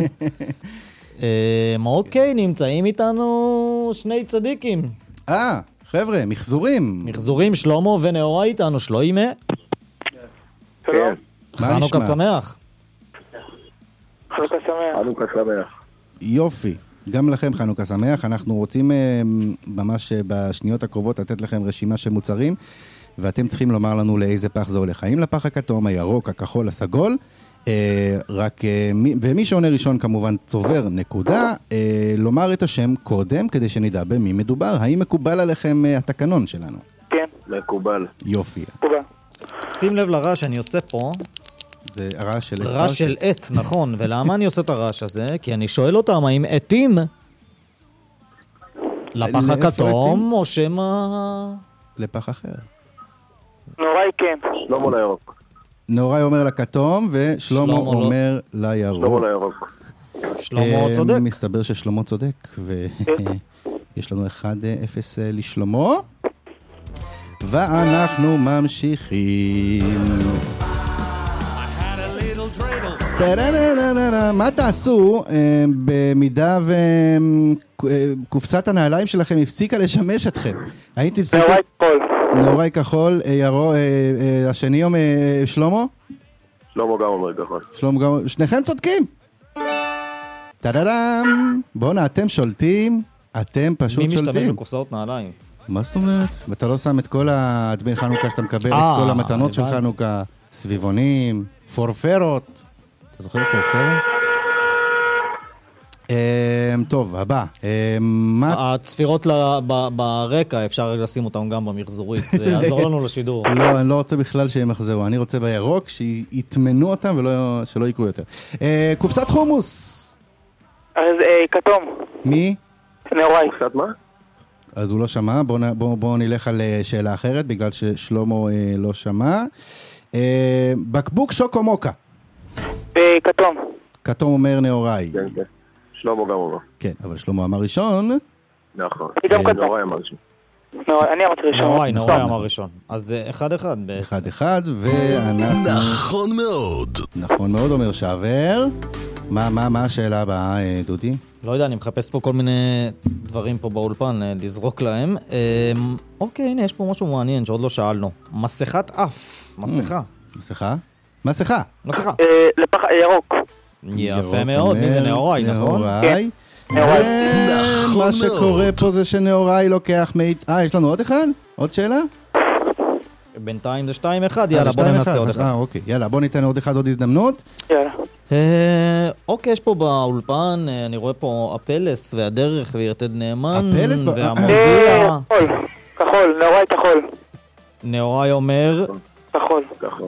אוקיי, נמצאים איתנו שני צדיקים. אה, חבר'ה, מחזורים. מחזורים, שלמה ונאורה איתנו, שלוימה. שלום. חנוכה שמח. חנוכה שמח. חנוכה שמח. יופי. גם לכם חנוכה שמח. אנחנו רוצים ממש בשניות הקרובות לתת לכם רשימה של מוצרים, ואתם צריכים לומר לנו לאיזה פח זה הולך. האם לפח הכתום, הירוק, הכחול, הסגול, רק, ומי שעונה ראשון כמובן צובר נקודה, לומר את השם קודם כדי שנדע במי מדובר. האם מקובל עליכם התקנון שלנו? כן, מקובל. יופי. מקובל. שים לב לרעש שאני עושה פה. זה הרעש של... רעש של עת, נכון. ולמה אני עושה את הרעש הזה? כי אני שואל אותם האם עתים לפח הכתום או שמה... לפח אחר. נוראי כן. שלמה לירוק. נוראי אומר לכתום, ושלמה אומר לירוק. שלמה לירוק. שלמה צודק. מסתבר ששלמה צודק, ויש לנו אחד אפס לשלמה. ואנחנו ממשיכים. מה תעשו במידה וקופסת הנעליים שלכם הפסיקה לשמש אתכם? הייתי תסתכל... נוראי כחול. נוראי כחול, השני יום שלמה? שלמה גם אומר כחול. שלמה גם... שניכם צודקים. טה-דה-דם. בואו, אתם שולטים, אתם פשוט שולטים. מי משתמש בקופסאות נעליים? מה זאת אומרת? ואתה לא שם את כל הדמי חנוכה שאתה מקבל, את כל המתנות של חנוכה, סביבונים, פורפרות. אתה זוכר פורפרות? טוב, הבא. הצפירות ברקע, אפשר לשים אותם גם במחזורית. זה יעזור לנו לשידור. לא, אני לא רוצה בכלל שהם יחזרו. אני רוצה בירוק, שיתמנו אותם ושלא יקרו יותר. קופסת חומוס. אז כתום. מי? נאוראי. קצת מה? אז הוא לא שמע, בואו בוא, בוא נלך על שאלה אחרת, בגלל ששלמה אה, לא שמע. אה, בקבוק שוקו מוקה. כתום. כתום אומר נאוראי. כן, כן. שלמה גם אומר. כן, אבל שלמה אמר ראשון. נכון. נאוראי אמר ראשון. אני אמרתי ראשון. נאוראי, נאוראי אמר ראשון. אז אחד אחד בעצם. אחד אחד, ואנחנו... נכון מאוד. נכון מאוד, אומר שעבר. מה, מה, מה השאלה הבאה, דודי? לא יודע, אני מחפש פה כל מיני דברים פה באולפן לזרוק להם. אוקיי, הנה, יש פה משהו מעניין שעוד לא שאלנו. מסכת אף. מסכה. מסכה? מסכה. מסכה. לפח ירוק. יפה מאוד, מי זה נאוראי, נכון? נאוראי. מה שקורה פה זה שנאוראי לוקח מאית... אה, יש לנו עוד אחד? עוד שאלה? בינתיים זה שתיים אחד, יאללה, בוא ננסה עוד אחד. אה, אוקיי, יאללה, בוא ניתן עוד אחד, עוד הזדמנות. יאללה. אוקיי, יש פה באולפן, אני רואה פה הפלס והדרך ויתד נאמן. הפלס? והמודיע. כחול, כחול, נאוראי כחול. נאוראי אומר... כחול. כחול.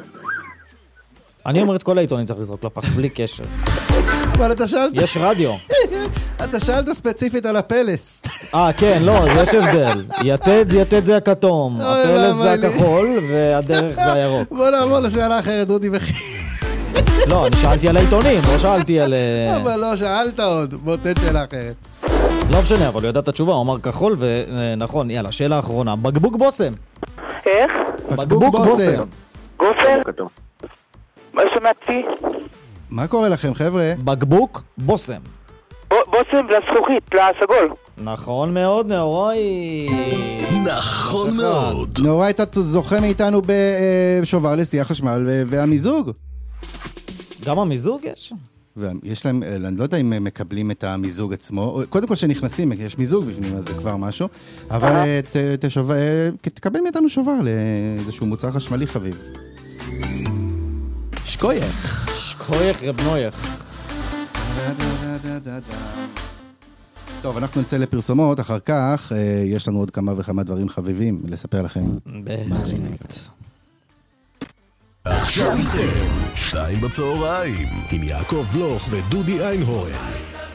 אני אומר את כל העיתונים צריך לזרוק לפח, בלי קשר. אבל אתה שאלת... יש רדיו. אתה שאלת ספציפית על הפלס. אה, כן, לא, יש הבדל. יתד, יתד זה הכתום, הפלס זה הכחול, והדרך זה הירוק. בוא נעבור לשאלה אחרת, דודי וכי. לא, אני שאלתי על העיתונים, לא שאלתי על... אבל לא, שאלת עוד. בוא תן שאלה אחרת. לא משנה, אבל הוא ידע את התשובה, הוא אמר כחול, ונכון, יאללה, שאלה האחרונה. בקבוק בושם. איך? בקבוק בושם. גופר? מה שמעתי? מה קורה לכם, חבר'ה? בקבוק בושם. בושם לזכוכית, לסגול. נכון מאוד, נאוראי. נכון מאוד. נאוראי, אתה זוכה מאיתנו בשובר לשיח חשמל והמיזוג. גם המיזוג יש? יש להם, אני לא יודע אם הם מקבלים את המיזוג עצמו. קודם כל שנכנסים, יש מיזוג בפנים, אז זה כבר משהו. אבל תקבל מאיתנו שובר לאיזשהו מוצר חשמלי חביב. שקוייך. שקוייך רבנוייך. טוב, אנחנו נצא לפרסומות, אחר כך יש לנו עוד כמה וכמה דברים חביבים לספר לכם. בהחלט. עכשיו איתכם, שתיים בצהריים, עם יעקב בלוך ודודי איינהורן.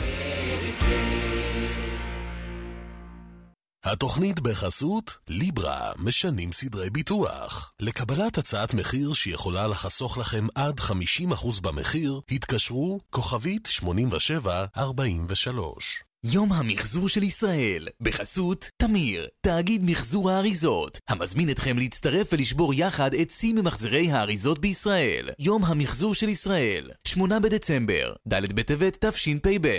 התוכנית בחסות ליברה, משנים סדרי ביטוח. לקבלת הצעת מחיר שיכולה לחסוך לכם עד חמישים אחוז במחיר, התקשרו כוכבית שמונים ושבע ארבעים ושלוש. יום המחזור של ישראל, בחסות תמיר, תאגיד מחזור האריזות, המזמין אתכם להצטרף ולשבור יחד את שיא ממחזרי האריזות בישראל. יום המחזור של ישראל, שמונה בדצמבר, ד' בטבת תשפ"ב.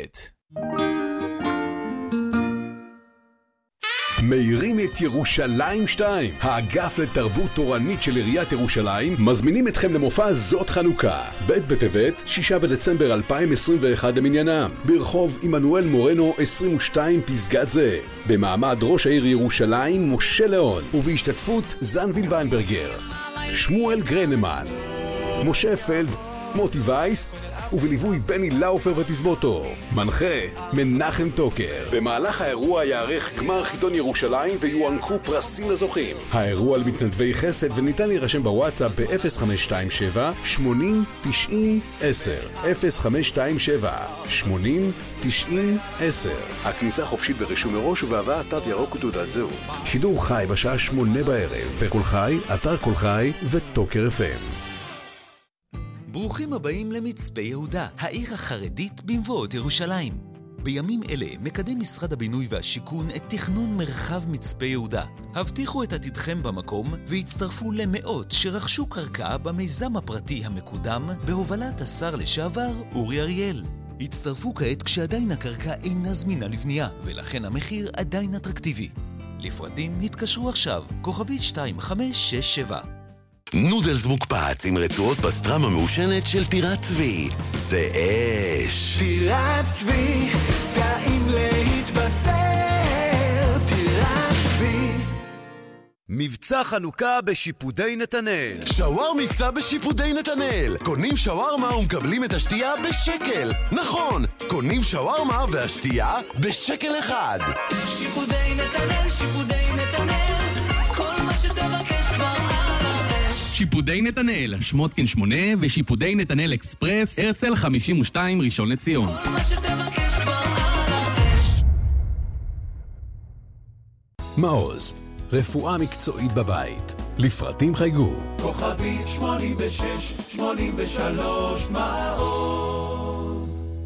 מאירים את ירושלים שתיים. האגף לתרבות תורנית של עיריית ירושלים מזמינים אתכם למופע זאת חנוכה. ב' בטבת, שישה בדצמבר אלפיים עשרים ואחת למניינם. ברחוב עמנואל מורנו עשרים ושתיים פסגת זאב. במעמד ראש העיר ירושלים משה ליאון. ובהשתתפות זנביל ויינברגר, שמואל גרנמן, משה פלד, מוטי וייס, ובליווי בני לאופר ותסבוטו. מנחה מנחם טוקר. במהלך האירוע יערך גמר חיתון ירושלים ויוענקו פרסים לזוכים. האירוע על מתנדבי חסד וניתן להירשם בוואטסאפ ב-אפס חמש שתיים שבע שמונים תשעים עשר אפס חמש שתיים שבע שמונים תשעים עשר. הכניסה חופשית ברישום מראש ובהבאת תו ירוק ותעודת זהות. שידור חי בשעה שמונה בערב בקול חי, אתר קול חי וטוקר אף אם. ברוכים הבאים למצפה יהודה, העיר החרדית במבואות ירושלים. בימים אלה מקדם משרד הבינוי והשיכון את תכנון מרחב מצפה יהודה. הבטיחו את עתידכם במקום והצטרפו למאות שרכשו קרקע במיזם הפרטי המקודם בהובלת השר לשעבר אורי אריאל. הצטרפו כעת כשעדיין הקרקע אינה זמינה לבנייה, ולכן המחיר עדיין אטרקטיבי. לפרטים התקשרו עכשיו, כוכבית שתיים חמש שש שבע. נודלס מוקפץ עם רצועות פסטרמה מעושנת של טירת צבי. זה אש. טירת צבי, טעים להתבשר. טירת צבי. מבצע חנוכה בשיפודי נתנאל. שוואר מבצע בשיפודי נתנאל. קונים שווארמה ומקבלים את השתייה בשקל. נכון, קונים שווארמה והשתייה בשקל אחד. שיפודי נתנאל, שיפודי נתנאל. כל מה שתבקש כבר שיפודי נתנאל, שמותקין שמונה ושיפודי נתנאל אקספרס, הרצל חמישים ושתיים ראשון לציון. כל מה שתבקש מעוז, רפואה מקצועית בבית. לפרטים חייגו. כוכבית שמונים ושש שמונים ושלוש מעוז.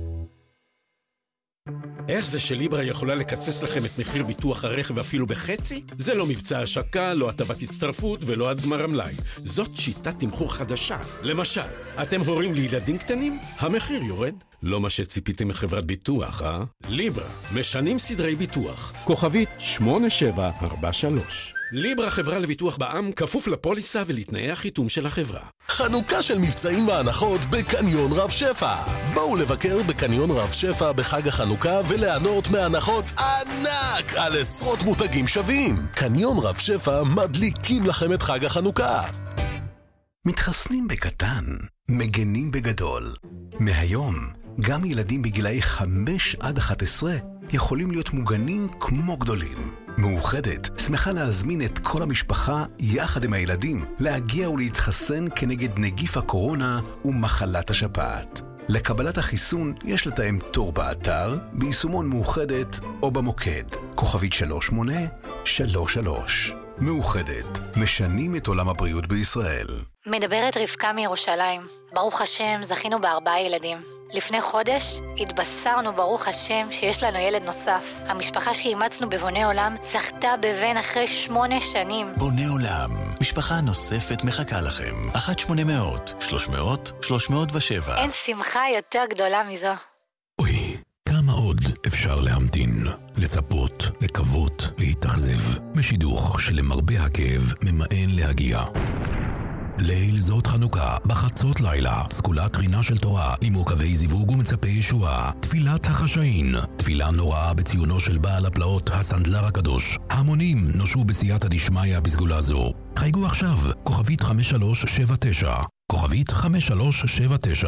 איך זה שליברה יכולה לקצץ לכם את מחיר ביטוח הרכב אפילו בחצי? זה לא מבצע השקה, לא הטבת הצטרפות ולא עד גמר המלאי. זאת שיטת תמחור חדשה. למשל, אתם הורים לילדים קטנים? המחיר יורד. לא מה שציפיתם מחברת ביטוח, אה? ליברה, משנים סדרי ביטוח. כוכבית שמונה שבע ארבע שלוש. ליברה חברה לביטוח בע"מ, כפוף לפוליסה ולתנאי החיתום של החברה. חנוכה של מבצעים והנחות בקניון רב שפע. בואו לבקר בקניון רב שפע בחג החנוכה וליהנות מהנחות ענק על עשרות מותגים שווים. קניון רב שפע מדליקים לכם את חג החנוכה. מתחסנים בקטן, מגנים בגדול. מהיום, גם ילדים בגילאי חמש עד אחת עשרה יכולים להיות מוגנים כמו גדולים. מאוחדת שמחה להזמין את כל המשפחה יחד עם הילדים להגיע ולהתחסן כנגד נגיף הקורונה ומחלת השפעת. לקבלת החיסון יש לתאם תור באתר, ביישומון מאוחדת או במוקד. כוכבית שלוש שמונה שלוש שלוש. מאוחדת, משנים את עולם הבריאות בישראל. מדברת רבקה מירושלים. ברוך השם, זכינו בארבעה ילדים. לפני חודש התבשרנו ברוך השם שיש לנו ילד נוסף. המשפחה שאימצנו בבוני עולם זכתה בבן אחרי שמונה שנים. בוני עולם, משפחה נוספת מחכה לכם. אחת שמונה מאות, שלוש מאות, שלוש מאות ושבע. אין שמחה יותר גדולה מזו. אוי, כמה עוד אפשר להמתין, לצפות, לקוות, להתאכזב. משידוך שלמרבה הכאב ממאן להגיע. ליל זאת חנוכה, בחצות לילה, סקולת רינה של תורה, למורכבי זיווג ומצפי ישועה, תפילת החשאין, תפילה נוראה בציונו של בעל הפלאות הסנדלר הקדוש. המונים נושעו בסייעתא דשמיא בסגולה זו. חייגו עכשיו, כוכבית חמש שלוש שבע תשע, כוכבית חמש שלוש שבע תשע.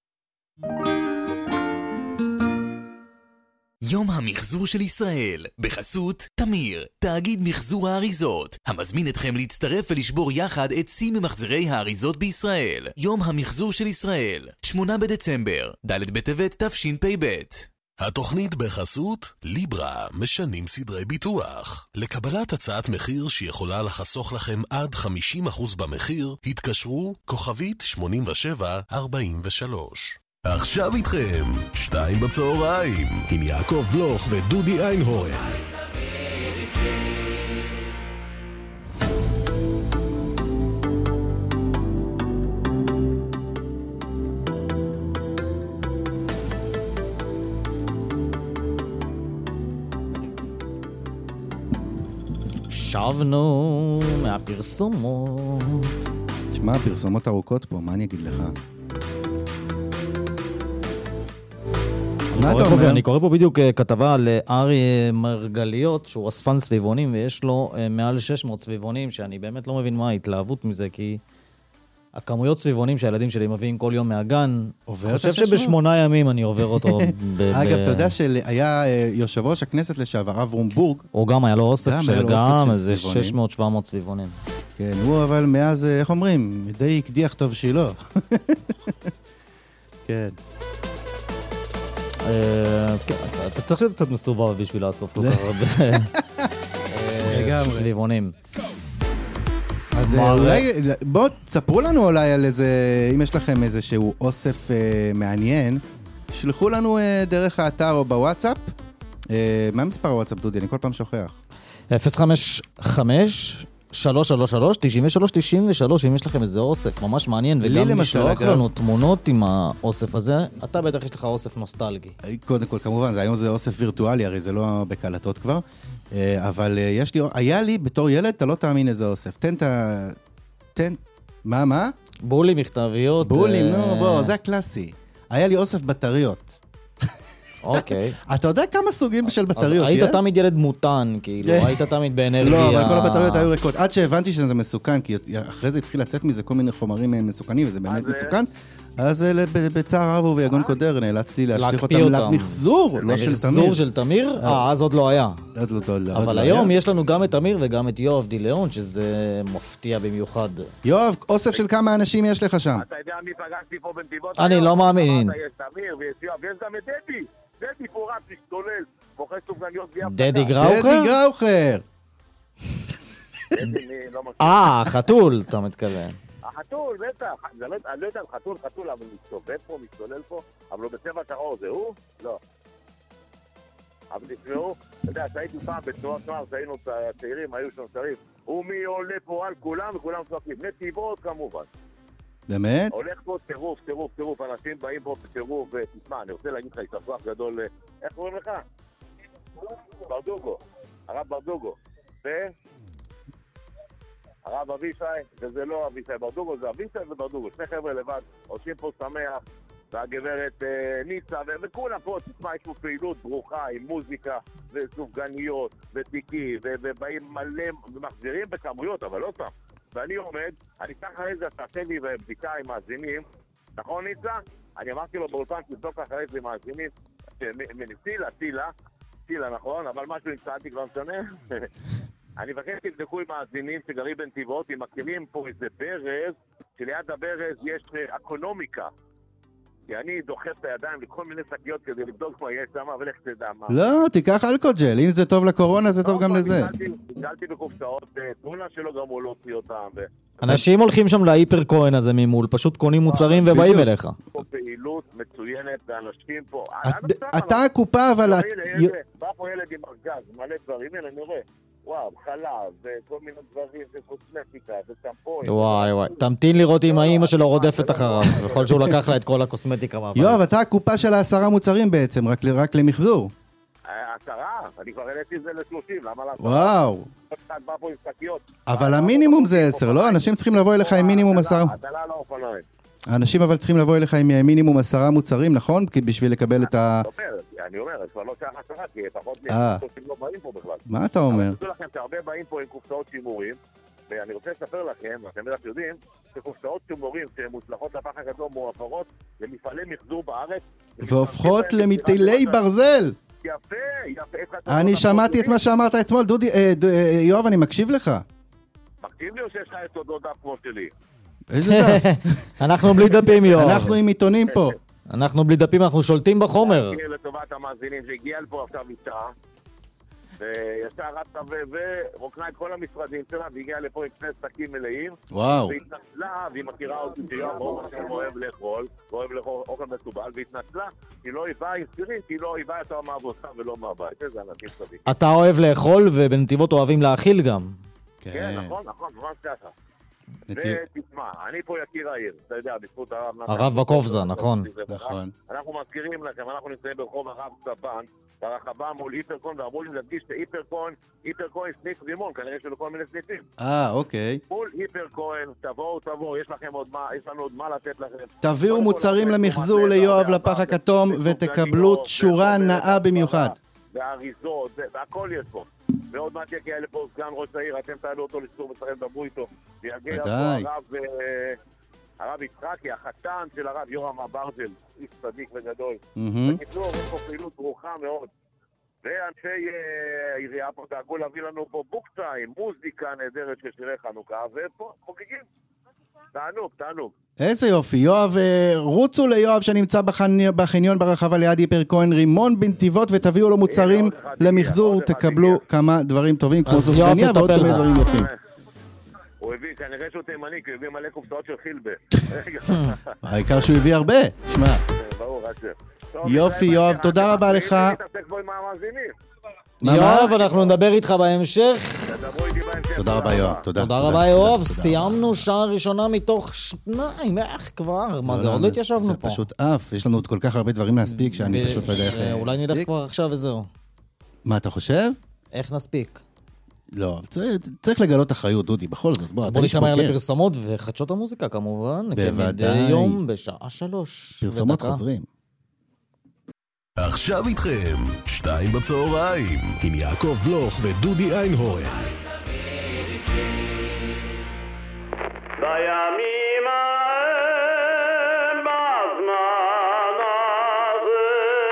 יום המחזור של ישראל, בחסות תמיר, תאגיד מחזור האריזות, המזמין אתכם להצטרף ולשבור יחד את שיא ממחזרי האריזות בישראל. יום המחזור של ישראל, שמונה בדצמבר, ד' בטבת תשפ"ב. התוכנית בחסות ליברה, משנים סדרי ביטוח. לקבלת הצעת מחיר שיכולה לחסוך לכם עד חמישים אחוז במחיר, התקשרו כוכבית שמונים ושבע ארבעים ושלוש. עכשיו איתכם, שתיים בצהריים, עם יעקב בלוך ודודי איינהורן. שבנו מהפרסומות. תשמע, הפרסומות ארוכות פה, מה אני אגיד לך? אני קורא, פה, אני קורא פה בדיוק כתבה על ארי מרגליות, שהוא אספן סביבונים, ויש לו מעל שש מאות סביבונים, שאני באמת לא מבין מה ההתלהבות מזה, כי הכמויות סביבונים שהילדים שלי מביאים כל יום מהגן, חושב שבשמונה ימים אני עובר אותו. אגב, אתה יודע שהיה יושב ראש הכנסת לשעבר, אברום בורג, הוא גם היה לו אוסף של גם, איזה שש מאות שבע מאות סביבונים. כן, הוא אבל מאז, איך אומרים, די הקדיח טוב שילו. כן. אתה צריך להיות קצת מסובב בשביל לאסוף כל כך הרבה סביבונים. אז אולי, בואו תספרו לנו אולי על איזה, אם יש לכם איזשהו אוסף מעניין, שלחו לנו דרך האתר או בוואטסאפ. מה מספר הוואטסאפ, דודי? אני כל פעם שוכח. אפס חמש חמש שלוש שלוש שלוש תשעים ושלוש תשעים ושלוש, אם יש לכם איזה אוסף ממש מעניין, וגם לשלוח לנו תמונות עם האוסף הזה, אתה בטח יש לך אוסף נוסטלגי. קודם כל, כמובן, היום זה אוסף וירטואלי, הרי זה לא בקלטות כבר, אבל יש לי, היה לי בתור ילד, אתה לא תאמין איזה אוסף. תן את ה... תן... מה, מה? בולי, מכתביות. בולי, נו, בוא, זה הקלאסי. היה לי אוסף בטריות. אוקיי. אתה יודע כמה סוגים של בטריות יש? היית תמיד ילד מוטן, כאילו, היית תמיד באנרגיה. לא, אבל כל הבטריות היו ריקות. עד שהבנתי שזה מסוכן, כי אחרי זה התחיל לצאת מזה כל מיני חומרים מסוכנים, וזה באמת מסוכן. אז בצער רב וביגון קודר נאלצתי להשליך אותם למחזור, לא של תמיר. מחזור של תמיר? אה, אז עוד לא היה. אבל היום יש לנו גם את תמיר וגם את יואב דיליאון, שזה מפתיע במיוחד. יואב, אוסף של כמה אנשים יש לך שם? אתה יודע מי פגשתי פה בנתיבות? אני לא מאמין. יש תמיר ויש יואב, ויש גם את דדי. דדי פה רץ, משתולל, בוחש סופגניות ביחד. דדי גראוכר? דדי גראוכר. אה, חתול, אתה מתכוון. החתול, בטח. אני לא יודע על חתול, חתול, אבל מסתובב פה, מסתולל פה, אבל הוא בצבע שחור, זה הוא? לא. אבל תשמעו, אתה יודע, שהייתי פעם בתנועת נוער, שהיינו צעירים, היו שם שרים, הוא מי עולה פה על כולם, וכולם צועקים. נתיבות כמובן. באמת? הולך פה טירוף, טירוף, טירוף, אנשים באים פה בטירוף, ותשמע, אני רוצה להגיד לך, יש כוח גדול, איך קוראים לך? ברדוגו, הרב ברדוגו, ו... הרב אבישי, וזה לא אבישי ברדוגו, זה אבישי וברדוגו, שני חבר'ה לבד, עושים פה שמח, והגברת אה, ניצה, ו- וכולם פה, תשמע, יש פה פעילות ברוכה עם מוזיקה, וסופגניות, ותיקים, ו- ובאים מלא, ומחזירים בכמויות, אבל לא שם. ואני עומד, אני צריך איזה, תעשה לי בדיקה עם מאזינים, נכון ניצה? אני אמרתי לו באולפן, תבדוק אחרי זה מאזינים, טילה, טילה, טילה, נכון? אבל משהו נמצאתי כבר משנה. אני מבקש שתבדקו עם מאזינים שגרים בנתיבות, אם מכירים פה איזה ברז, שליד הברז יש אקונומיקה. כי אני דוחף את הידיים לכל מיני שקיות כדי לבדוק מה יש שם, אבל איך תדע מה. לא, תיקח אלכוג'ל, אם זה טוב לקורונה, זה טוב גם לזה. גלתי בקופסאות, תמונה שלו גם הוא לא הוציא אותם. אנשים הולכים שם להיפר כהן הזה ממול, פשוט קונים מוצרים ובאים אליך. פה פעילות מצוינת, ואנשים פה... אתה הקופה, אבל... בא פה ילד עם ארגז, מלא דברים, הנה נראה. וואו, חלב, וכל מיני דברים, וקוסמטיקה, וטמפון. וואי וואי, תמתין לראות אם האמא שלו רודפת אחריו, בכל שהוא לקח לה את כל הקוסמטיקה מהבית. יואב, אתה הקופה של העשרה מוצרים בעצם, רק למחזור. עשרה? אני כבר העליתי את זה ל-שלושים, למה לעשרה? וואו. בא פה עם שקיות. אבל המינימום זה עשר, לא? אנשים צריכים לבוא אליך עם מינימום עשרה. הדלה לא אופניים. האנשים אבל צריכים לבוא אליך עם מינימום עשרה מוצרים, נכון? בשביל לקבל את ה... אני אומר, כבר לא שייך עשרה, כי פחות מקופסאות לא באים פה בכלל. מה אתה אומר? אני רוצה לכם שהרבה באים פה עם קופסאות שימורים, ואני רוצה לספר לכם, אתם בטח יודעים, שקופסאות שימורים שמוצלחות לפח הגדול מועברות למפעלי מחזור בארץ, והופכות למטילי ברזל. יפה, יפה. אני שמעתי את מה שאמרת אתמול, דודי, יואב, אני מקשיב לך. מקשיב לי או שיש לך את אותו דף כמו שלי? איזה דף? אנחנו בלי דפים, יואב. אנחנו עם עיתונים פה. אנחנו בלי דפים, אנחנו שולטים בחומר. אני לטובת המאזינים שהגיע לפה עכשיו איתה, וישר רצה ורוקנה את כל המשרדים שלה, והגיעה לפה עם שני שקים מלאים. וואו. והתנצלה, והיא מכירה אותי שיום אוהב לאכול, ואוהב לאכול אוכל מסובל, והתנצלה, היא לא אוהבה עם סירים, כי היא לא אוהבה יותר מהעבודה ולא מהבית. איזה אנשים טובים. אתה אוהב לאכול, ובנתיבות אוהבים להאכיל גם. כן, נכון, נכון, ממש ככה. ותשמע, אני פה יקיר העיר, אתה יודע, בזכות הרב... הרב בקובזה, נכון. נכון. אנחנו מזכירים לכם, אנחנו נמצאים ברחוב הרב סבן, ברחבה מול היפרקון, ואמרו לי להדגיש שהיפרקון, היפרקון סניף רימון, כנראה שלו כל מיני סניפים. אה, אוקיי. מול היפרקון, תבואו, תבואו, יש לכם עוד מה, יש לנו עוד מה לתת לכם. תביאו מוצרים למחזור ליואב לפח הכתום, ותקבלו תשורה נאה במיוחד. והאריזות, והכל יש פה. ועוד מעט יגיע לפה סגן ראש העיר, אתם תעלו אותו לסתור ושכם, דברו איתו. ויגיע פה הרב, הרב יצחקי, החתן של הרב יורם אברג'ל, איש צדיק וגדול. בקיצור, יש פה פעילות ברוכה מאוד. ואנשי העירייה פה דאגו להביא לנו פה בוקסה עם מוזיקה נהדרת של שירי חנוכה, ופה חוגגים. תענוג, תענוג. איזה יופי, יואב, רוצו ליואב שנמצא בחניון ברחבה ליד היפר כהן רימון בנתיבות, ותביאו לו מוצרים למחזור, תקבלו כמה דברים טובים, כמו זופניה ועוד כל מיני דברים יפים. הוא הביא, כנראה שהוא תימני, כי הוא הביא מלא קופסאות של חילבה. העיקר שהוא הביא הרבה, שמע. ברור, השם. יופי, יואב, תודה רבה לך. יואב, אנחנו נדבר איתך בהמשך. תודה רבה, יואב. תודה רבה, יואב. סיימנו שעה ראשונה מתוך שניים. איך כבר? מה זה? עוד לא התיישבנו פה. זה פשוט אף. יש לנו עוד כל כך הרבה דברים להספיק שאני פשוט לא יודע איך... אולי נלך כבר עכשיו וזהו. מה, אתה חושב? איך נספיק? לא, צריך לגלות אחריות, דודי, בכל זאת. אז בוא נשמע לפרסומות וחדשות המוזיקה, כמובן. כמדי יום בשעה שלוש. פרסומות חוזרים. עכשיו איתכם, שתיים בצהריים, עם יעקב בלוך ודודי איינהורן. בימים ההם בזמן הזה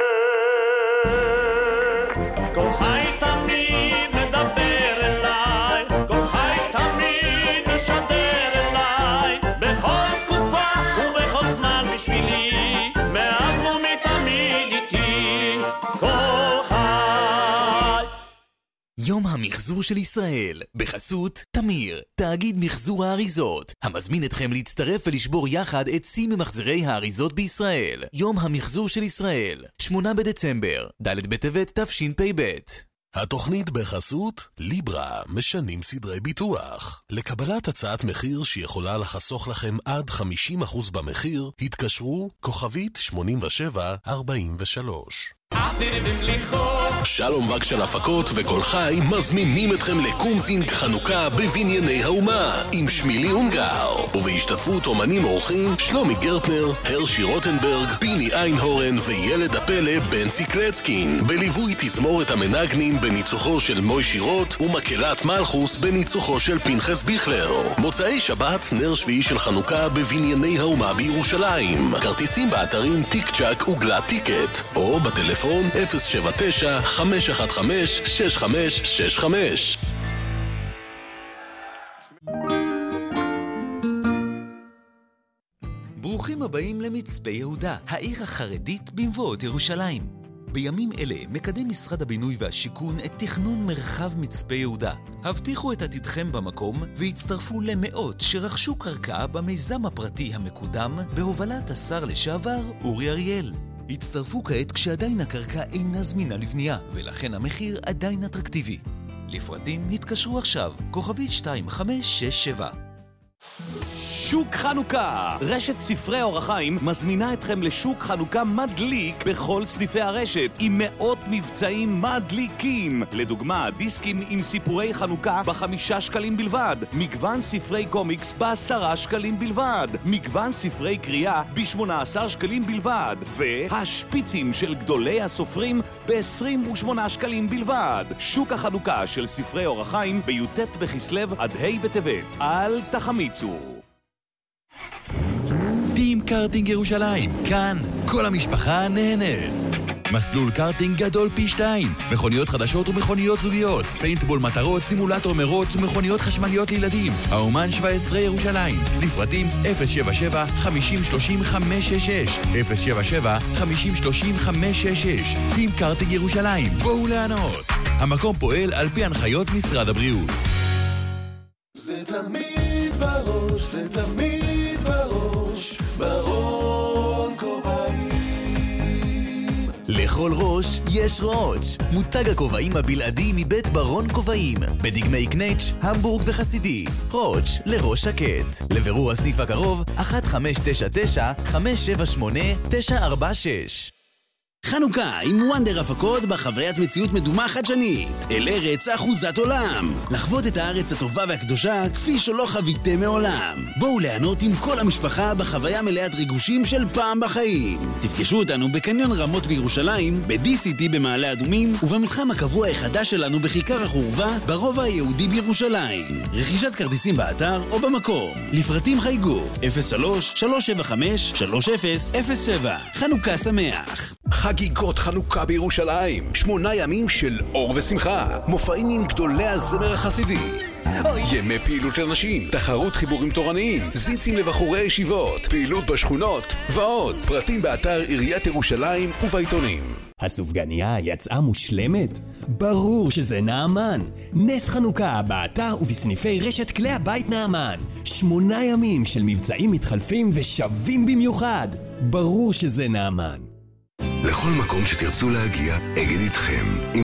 כל חי תמיד מדבר אליי, כל חי תמיד משדר אליי, בכל תקופה ובכל זמן בשבילי, מאז ומתמיד איתי כל חי. יום המחזור של ישראל, בחסות תמיר, תאגיד מחזור האריזות, המזמין אתכם להצטרף ולשבור יחד את שיא ממחזרי האריזות בישראל. יום המחזור של ישראל, שמונה בדצמבר, ד' בטבת תשפ"ב. התוכנית בחסות ליברה, משנים סדרי ביטוח. לקבלת הצעת מחיר שיכולה לחסוך לכם עד חמישים אחוז במחיר, התקשרו כוכבית שמונים ושבע ארבעים ושלוש. שלום וגשל הפקות וכל חי מזמינים אתכם לקומזינג חנוכה בבנייני האומה עם שמילי הונגר, ובהשתתפות אומנים אורחים שלומי גרטנר, הרשי רוטנברג, פיני איינהורן וילד הפלא בנצי קלצקין, בליווי תזמורת המנגנים בניצוחו של מוי שירות ומקהלת מלכוס בניצוחו של פנחס ביכלר. מוצאי שבת נר שביעי של חנוכה בבנייני האומה בירושלים. כרטיסים באתרים טיק צ'ק וגלת טיקט או בטלפון אפס שבע תשע חמש אחת חמש שש חמש שש חמש. ברוכים הבאים למצפה יהודה, העיר החרדית במבואות ירושלים. בימים אלה מקדם משרד הבינוי והשיכון את תכנון מרחב מצפה יהודה. הבטיחו את עתידכם במקום והצטרפו למאות שרכשו קרקע במיזם הפרטי המקודם בהובלת השר לשעבר אורי אריאל. הצטרפו כעת כשעדיין הקרקע אינה זמינה לבנייה, ולכן המחיר עדיין אטרקטיבי. לפרטים התקשרו עכשיו, כוכבית שתיים חמש שש שבע. שוק חנוכה! רשת ספרי אור החיים מזמינה אתכם לשוק חנוכה מדליק בכל סניפי הרשת עם מאות מבצעים מדליקים. לדוגמה, דיסקים עם סיפורי חנוכה בחמישה שקלים בלבד, מגוון ספרי קומיקס בעשרה שקלים בלבד, מגוון ספרי קריאה בשמונה עשר שקלים בלבד, והשפיצים של גדולי הסופרים ב-עשרים ושמונה שקלים בלבד. שוק החנוכה של ספרי אור החיים בי"ט בכסלו עד ה' בטבת. אל תחמיצו. טים קארטינג ירושלים, כאן כל המשפחה נהנית. מסלול קארטינג גדול פי שתיים, מכוניות חדשות ומכוניות זוגיות, פיינטבול מטרות, סימולטור מרוץ ומכוניות חשמליות לילדים. האומן שבע עשרה ירושלים, לפרטים אפס שבע שבע חמישים שלושים חמש שש שש, אפס שבע שבע חמישים שלושים חמש שש שש. טים קארטינג ירושלים, בואו לענות. המקום פועל על פי הנחיות משרד הבריאות. זה תמיד בראש, זה תמיד בראש, ברון כובעים. לכל ראש יש ראש. מותג הכובעים הבלעדי מבית ברון כובעים, בדגמי קנץ', המבורג וחסידי. ראש לראש שקט. לבירור הסניף הקרוב אחת חמש תשע תשע חמש שבע שמונה תשע ארבע שש. חנוכה עם וונדר הפקות בחוויית מציאות מדומה חדשנית אל ארץ אחוזת עולם, לחוות את הארץ הטובה והקדושה כפי שלא חוויתם מעולם. בואו ליהנות עם כל המשפחה בחוויה מלאת ריגושים של פעם בחיים. תפגשו אותנו בקניון רמות בירושלים, ב-די סי טי במעלה אדומים, ובמתחם הקבוע החדש שלנו בכיכר החורבה ברובע היהודי בירושלים. רכישת כרטיסים באתר או במקום. לפרטים חייגו אפס שלוש שלוש שבע חמש שלוש אפס אפס שבע. חנוכה שמח. חגיגות חנוכה בירושלים, שמונה ימים של אור ושמחה, מופעים עם גדולי הזמר החסידי, ימי פעילות לנשים, תחרות חיבורים תורניים, זיצים לבחורי ישיבות, פעילות בשכונות ועוד. פרטים באתר עיריית ירושלים ובעיתונים. הסופגניה יצאה מושלמת? ברור שזה נעמן. נס חנוכה באתר ובסניפי רשת כלי הבית נעמן. שמונה ימים של מבצעים מתחלפים ושווים במיוחד. ברור שזה נעמן. לכל מקום שתרצו להגיע, אגד איתכם.